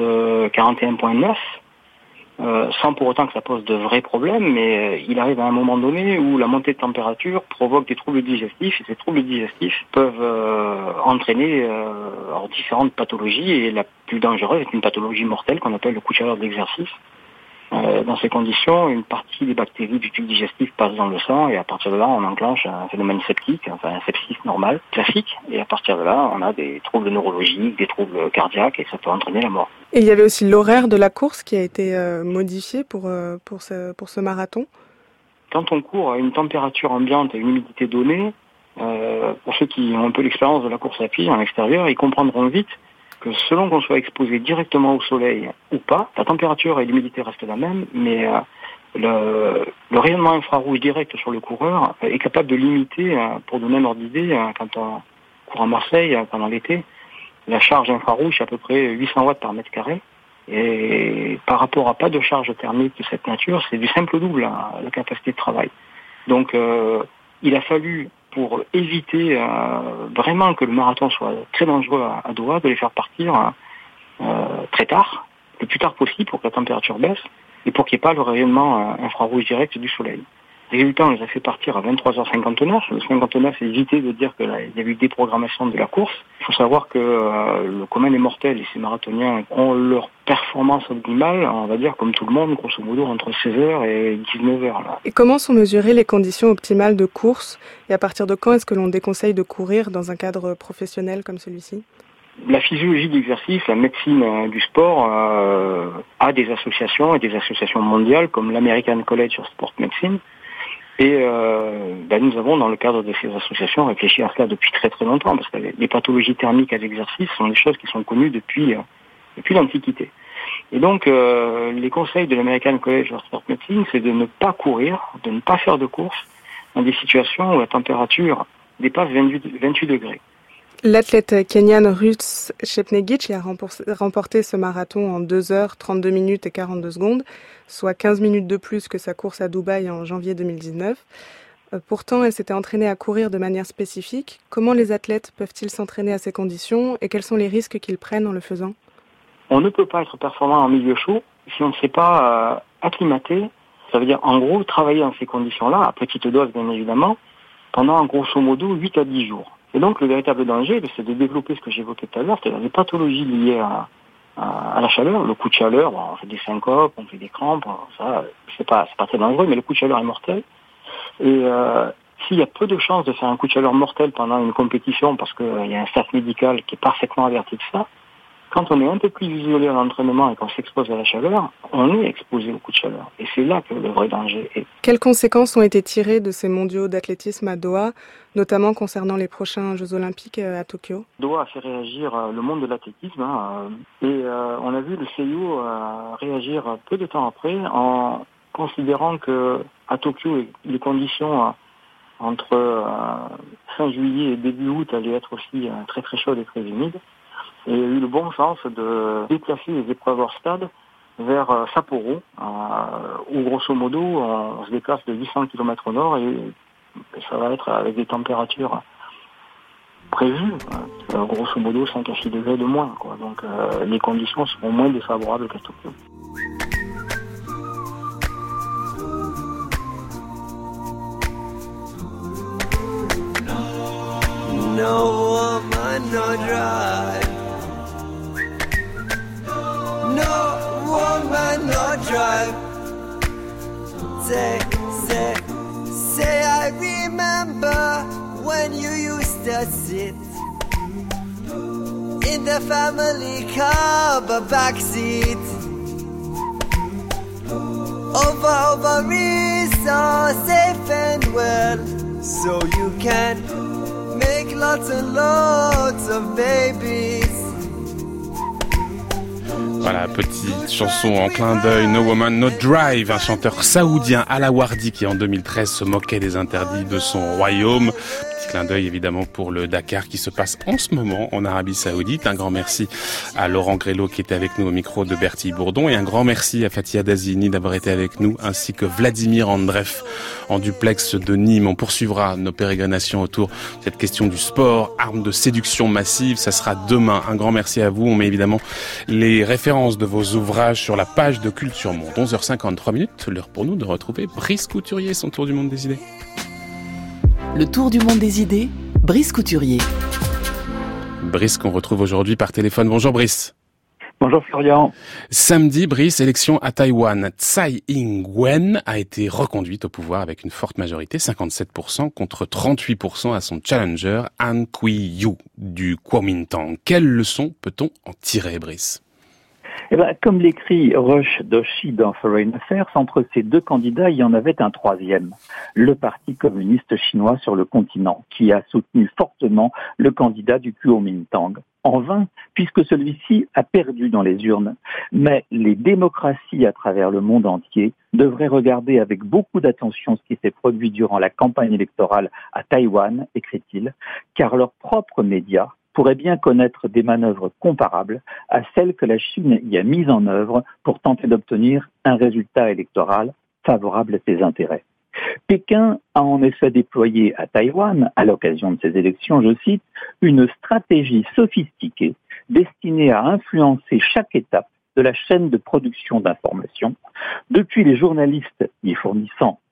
41,9, sans pour autant que ça pose de vrais problèmes, mais il arrive à un moment donné où la montée de température provoque des troubles digestifs, et ces troubles digestifs peuvent entraîner différentes pathologies, et la plus dangereuse est une pathologie mortelle qu'on appelle le coup de chaleur de l'exercice. Dans ces conditions, une partie des bactéries du tube digestif passe dans le sang, et à partir de là, on enclenche un phénomène septique, enfin un sepsis normal, classique, et à partir de là, on a des troubles neurologiques, des troubles cardiaques, et ça peut entraîner la mort. Et il y avait aussi l'horaire de la course qui a été modifié pour ce marathon. Quand on court à une température ambiante et une humidité donnée, pour ceux qui ont un peu l'expérience de la course à pied en extérieur, ils comprendront vite que selon qu'on soit exposé directement au soleil ou pas, la température et l'humidité restent la même, mais le rayonnement infrarouge direct sur le coureur est capable de limiter, pour donner un ordre d'idée, quand on court à Marseille pendant l'été, la charge infrarouge est à peu près 800 watts par mètre carré, et par rapport à pas de charge thermique de cette nature, c'est du simple double la capacité de travail. Donc il a fallu, pour éviter vraiment que le marathon soit très dangereux à Doha, de les faire partir très tard, le plus tard possible, pour que la température baisse, et pour qu'il n'y ait pas le rayonnement infrarouge direct du soleil. Résultat, on les a fait partir à 23h59. Le 59, c'est éviter de dire qu'il y a eu déprogrammation de la course. Il faut savoir que le commun des mortels et ces marathoniens ont leur performance optimale, on va dire comme tout le monde, grosso modo entre 16h et 19h. Là. Et comment sont mesurées les conditions optimales de course et à partir de quand est-ce que l'on déconseille de courir dans un cadre professionnel comme celui-ci ? La physiologie de l'exercice, la médecine du sport a des associations et des associations mondiales comme l'American College of Sport Medicine. Et nous avons, dans le cadre de ces associations, réfléchi à cela depuis très très longtemps, parce que les pathologies thermiques à l'exercice sont des choses qui sont connues depuis l'Antiquité. Et donc, les conseils de l'American College of Sport Medicine, c'est de ne pas courir, de ne pas faire de course dans des situations où la température dépasse 28 degrés. L'athlète kenyan Ruth Chepngetich a remporté ce marathon en 2h, 32 minutes et 42 secondes, soit 15 minutes de plus que sa course à Dubaï en janvier 2019. Pourtant, elle s'était entraînée à courir de manière spécifique. Comment les athlètes peuvent-ils s'entraîner à ces conditions et quels sont les risques qu'ils prennent en le faisant ? On ne peut pas être performant en milieu chaud si on ne s'est pas acclimaté. Ça veut dire, en gros, travailler dans ces conditions-là, à petite dose bien évidemment, pendant grosso modo 8 à 10 jours. Et donc, le véritable danger, c'est de développer ce que j'évoquais tout à l'heure, c'est-à-dire les pathologies liées à la chaleur. Le coup de chaleur, on fait des syncopes, on fait des crampes, ça, c'est pas très dangereux, mais le coup de chaleur est mortel. Et s'il y a peu de chances de faire un coup de chaleur mortel pendant une compétition, parce qu'il y a un staff médical qui est parfaitement averti de ça, quand on est un peu plus isolé à l'entraînement et qu'on s'expose à la chaleur, on est exposé au coup de chaleur. Et c'est là que le vrai danger est. Quelles conséquences ont été tirées de ces mondiaux d'athlétisme à Doha, notamment concernant les prochains Jeux Olympiques à Tokyo ? Doha a fait réagir le monde de l'athlétisme et on a vu le CIO réagir peu de temps après en considérant que à Tokyo, les conditions entre fin juillet et début août allaient être aussi très très chaudes et très humides. Et il y a eu le bon sens de déplacer les épreuves hors stade vers Sapporo, où grosso modo on se déplace de 800 km au nord et ça va être avec des températures prévues, grosso modo 5 à 6 degrés de moins, quoi. Donc les conditions seront moins défavorables qu'à Tokyo. No woman, no drive. No woman, no drive. Say, I remember when you used to sit in the family car, the backseat. Over is so safe and well, so you can make lots and lots of babies. Voilà, petite chanson en clin d'œil, No Woman, No Drive, un chanteur saoudien Alawardi qui en 2013 se moquait des interdits de son royaume. Petit clin d'œil évidemment pour le Dakar qui se passe en ce moment en Arabie Saoudite. Un grand merci à Laurent Grélot qui était avec nous au micro de Bertille Bourdon et un grand merci à Fatia Dazini d'avoir été avec nous ainsi que Vladimir Andreev en duplex de Nîmes. On poursuivra nos pérégrinations autour de cette question du sport, arme de séduction massive. Ça sera demain. Un grand merci à vous. On met évidemment les références de vos ouvrages sur la page de Culture Monde. 11h53, l'heure pour nous de retrouver Brice Couturier, son tour du monde des idées. Le tour du monde des idées, Brice Couturier. Brice qu'on retrouve aujourd'hui par téléphone. Bonjour Brice. Bonjour Florian. Samedi, Brice, élection à Taïwan. Tsai Ing-wen a été reconduite au pouvoir avec une forte majorité, 57% contre 38% à son challenger Han Kuei-yu du Kuomintang. Quelle leçon peut-on en tirer, Brice ? Comme l'écrit Rush Doshi dans Foreign Affairs, entre ces deux candidats, il y en avait un troisième, le Parti communiste chinois sur le continent, qui a soutenu fortement le candidat du Kuomintang. En vain, puisque celui-ci a perdu dans les urnes. Mais les démocraties à travers le monde entier devraient regarder avec beaucoup d'attention ce qui s'est produit durant la campagne électorale à Taïwan, écrit-il, car leurs propres médias pourrait bien connaître des manœuvres comparables à celles que la Chine y a mises en œuvre pour tenter d'obtenir un résultat électoral favorable à ses intérêts. Pékin a en effet déployé à Taïwan, à l'occasion de ces élections, je cite, une stratégie sophistiquée destinée à influencer chaque étape de la chaîne de production d'informations, depuis les journalistes y fournissant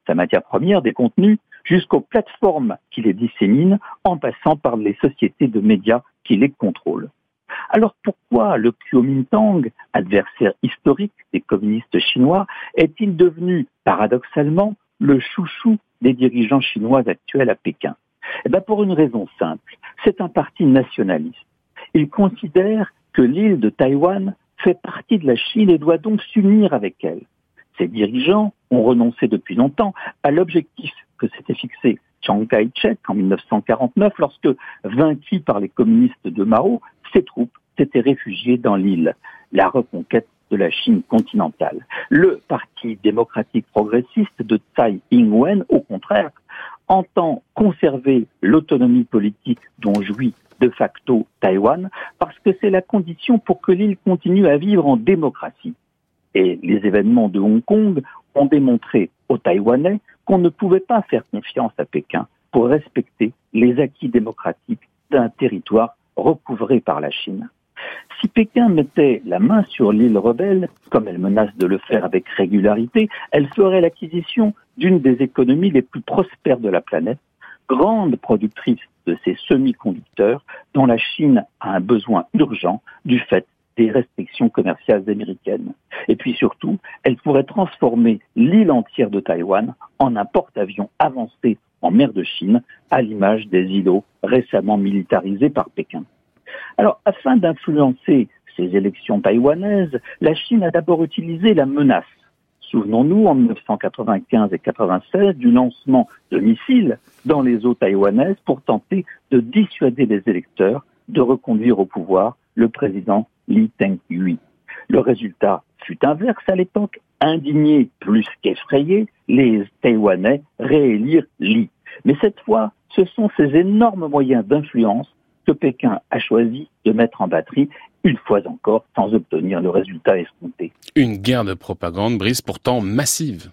sa matière première, des contenus, jusqu'aux plateformes qui les disséminent, en passant par les sociétés de médias qui les contrôlent. Alors pourquoi le Kuomintang, adversaire historique des communistes chinois, est-il devenu, paradoxalement, le chouchou des dirigeants chinois actuels à Pékin? Eh bien pour une raison simple, c'est un parti nationaliste. Il considère que l'île de Taïwan fait partie de la Chine et doit donc s'unir avec elle. Ces dirigeants ont renoncé depuis longtemps à l'objectif que s'était fixé Chiang Kai-shek en 1949 lorsque, vaincu par les communistes de Mao, ses troupes s'étaient réfugiées dans l'île, la reconquête de la Chine continentale. Le Parti démocratique progressiste de Tsai Ing-wen, au contraire, entend conserver l'autonomie politique dont jouit de facto Taïwan parce que c'est la condition pour que l'île continue à vivre en démocratie. Et les événements de Hong Kong ont démontré aux Taïwanais qu'on ne pouvait pas faire confiance à Pékin pour respecter les acquis démocratiques d'un territoire recouvré par la Chine. Si Pékin mettait la main sur l'île rebelle, comme elle menace de le faire avec régularité, elle ferait l'acquisition d'une des économies les plus prospères de la planète, grande productrice de ces semi-conducteurs dont la Chine a un besoin urgent du fait des restrictions commerciales américaines. Et puis surtout, elle pourrait transformer l'île entière de Taïwan en un porte-avions avancé en mer de Chine, à l'image des îlots récemment militarisés par Pékin. Alors, afin d'influencer ces élections taïwanaises, la Chine a d'abord utilisé la menace. Souvenons-nous, en 1995 et 1996, du lancement de missiles dans les eaux taïwanaises pour tenter de dissuader les électeurs de reconduire au pouvoir le président Lee Teng-hui. Le résultat fut inverse à l'époque. Indignés plus qu'effrayés, les Taïwanais réélirent Lee. Mais cette fois, ce sont ces énormes moyens d'influence que Pékin a choisi de mettre en batterie, une fois encore, sans obtenir le résultat escompté. Une guerre de propagande, Brice, pourtant massive.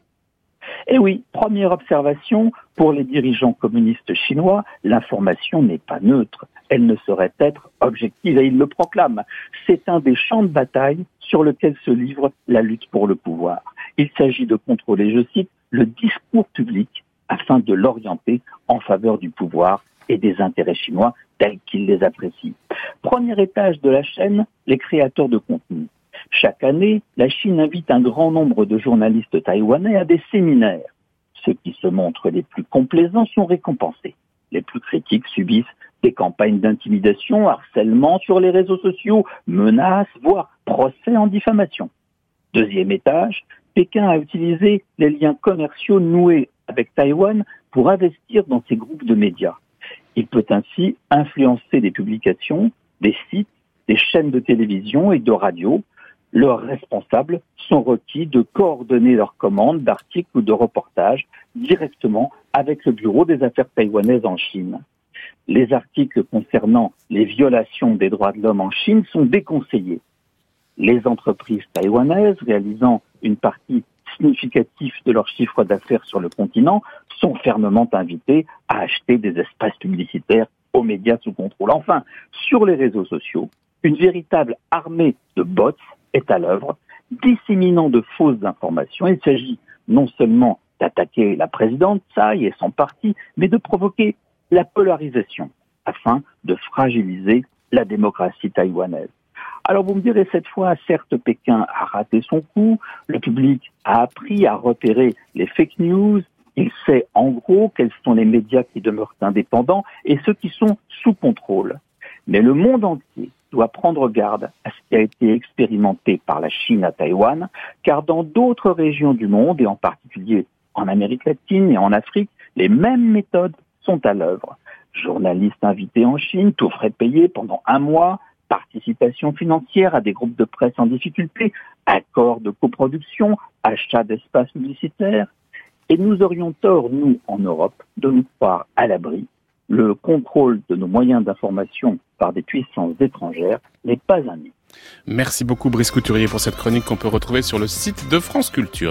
Eh oui, première observation, pour les dirigeants communistes chinois, l'information n'est pas neutre. Elle ne saurait être objective et ils le proclament. C'est un des champs de bataille sur lequel se livre la lutte pour le pouvoir. Il s'agit de contrôler, je cite, le discours public afin de l'orienter en faveur du pouvoir et des intérêts chinois tels qu'ils les apprécient. Premier étage de la chaîne, les créateurs de contenu. Chaque année, la Chine invite un grand nombre de journalistes taïwanais à des séminaires. Ceux qui se montrent les plus complaisants sont récompensés. Les plus critiques subissent des campagnes d'intimidation, harcèlement sur les réseaux sociaux, menaces, voire procès en diffamation. Deuxième étage, Pékin a utilisé les liens commerciaux noués avec Taïwan pour investir dans ces groupes de médias. Il peut ainsi influencer des publications, des sites, des chaînes de télévision et de radio. Leurs responsables sont requis de coordonner leurs commandes d'articles ou de reportages directement avec le bureau des affaires taïwanaises en Chine. Les articles concernant les violations des droits de l'homme en Chine sont déconseillés. Les entreprises taïwanaises réalisant une partie significative de leur chiffre d'affaires sur le continent sont fermement invitées à acheter des espaces publicitaires aux médias sous contrôle. Enfin, sur les réseaux sociaux, une véritable armée de bots est à l'œuvre, disséminant de fausses informations. Il s'agit non seulement d'attaquer la présidente Tsai et son parti, mais de provoquer la polarisation afin de fragiliser la démocratie taïwanaise. Alors vous me direz, cette fois, certes, Pékin a raté son coup, le public a appris à repérer les fake news, il sait en gros quels sont les médias qui demeurent indépendants et ceux qui sont sous contrôle. Mais le monde entier doit prendre garde à ce qui a été expérimenté par la Chine à Taïwan, car dans d'autres régions du monde, et en particulier en Amérique latine et en Afrique, les mêmes méthodes sont à l'œuvre. Journalistes invités en Chine, tout frais payés pendant 1 mois, participation financière à des groupes de presse en difficulté, accords de coproduction, achat d'espaces publicitaires. Et nous aurions tort, nous, en Europe, de nous croire à l'abri. Le contrôle de nos moyens d'information par des puissances étrangères n'est pas un mythe. Merci beaucoup Brice Couturier pour cette chronique qu'on peut retrouver sur le site de France Culture.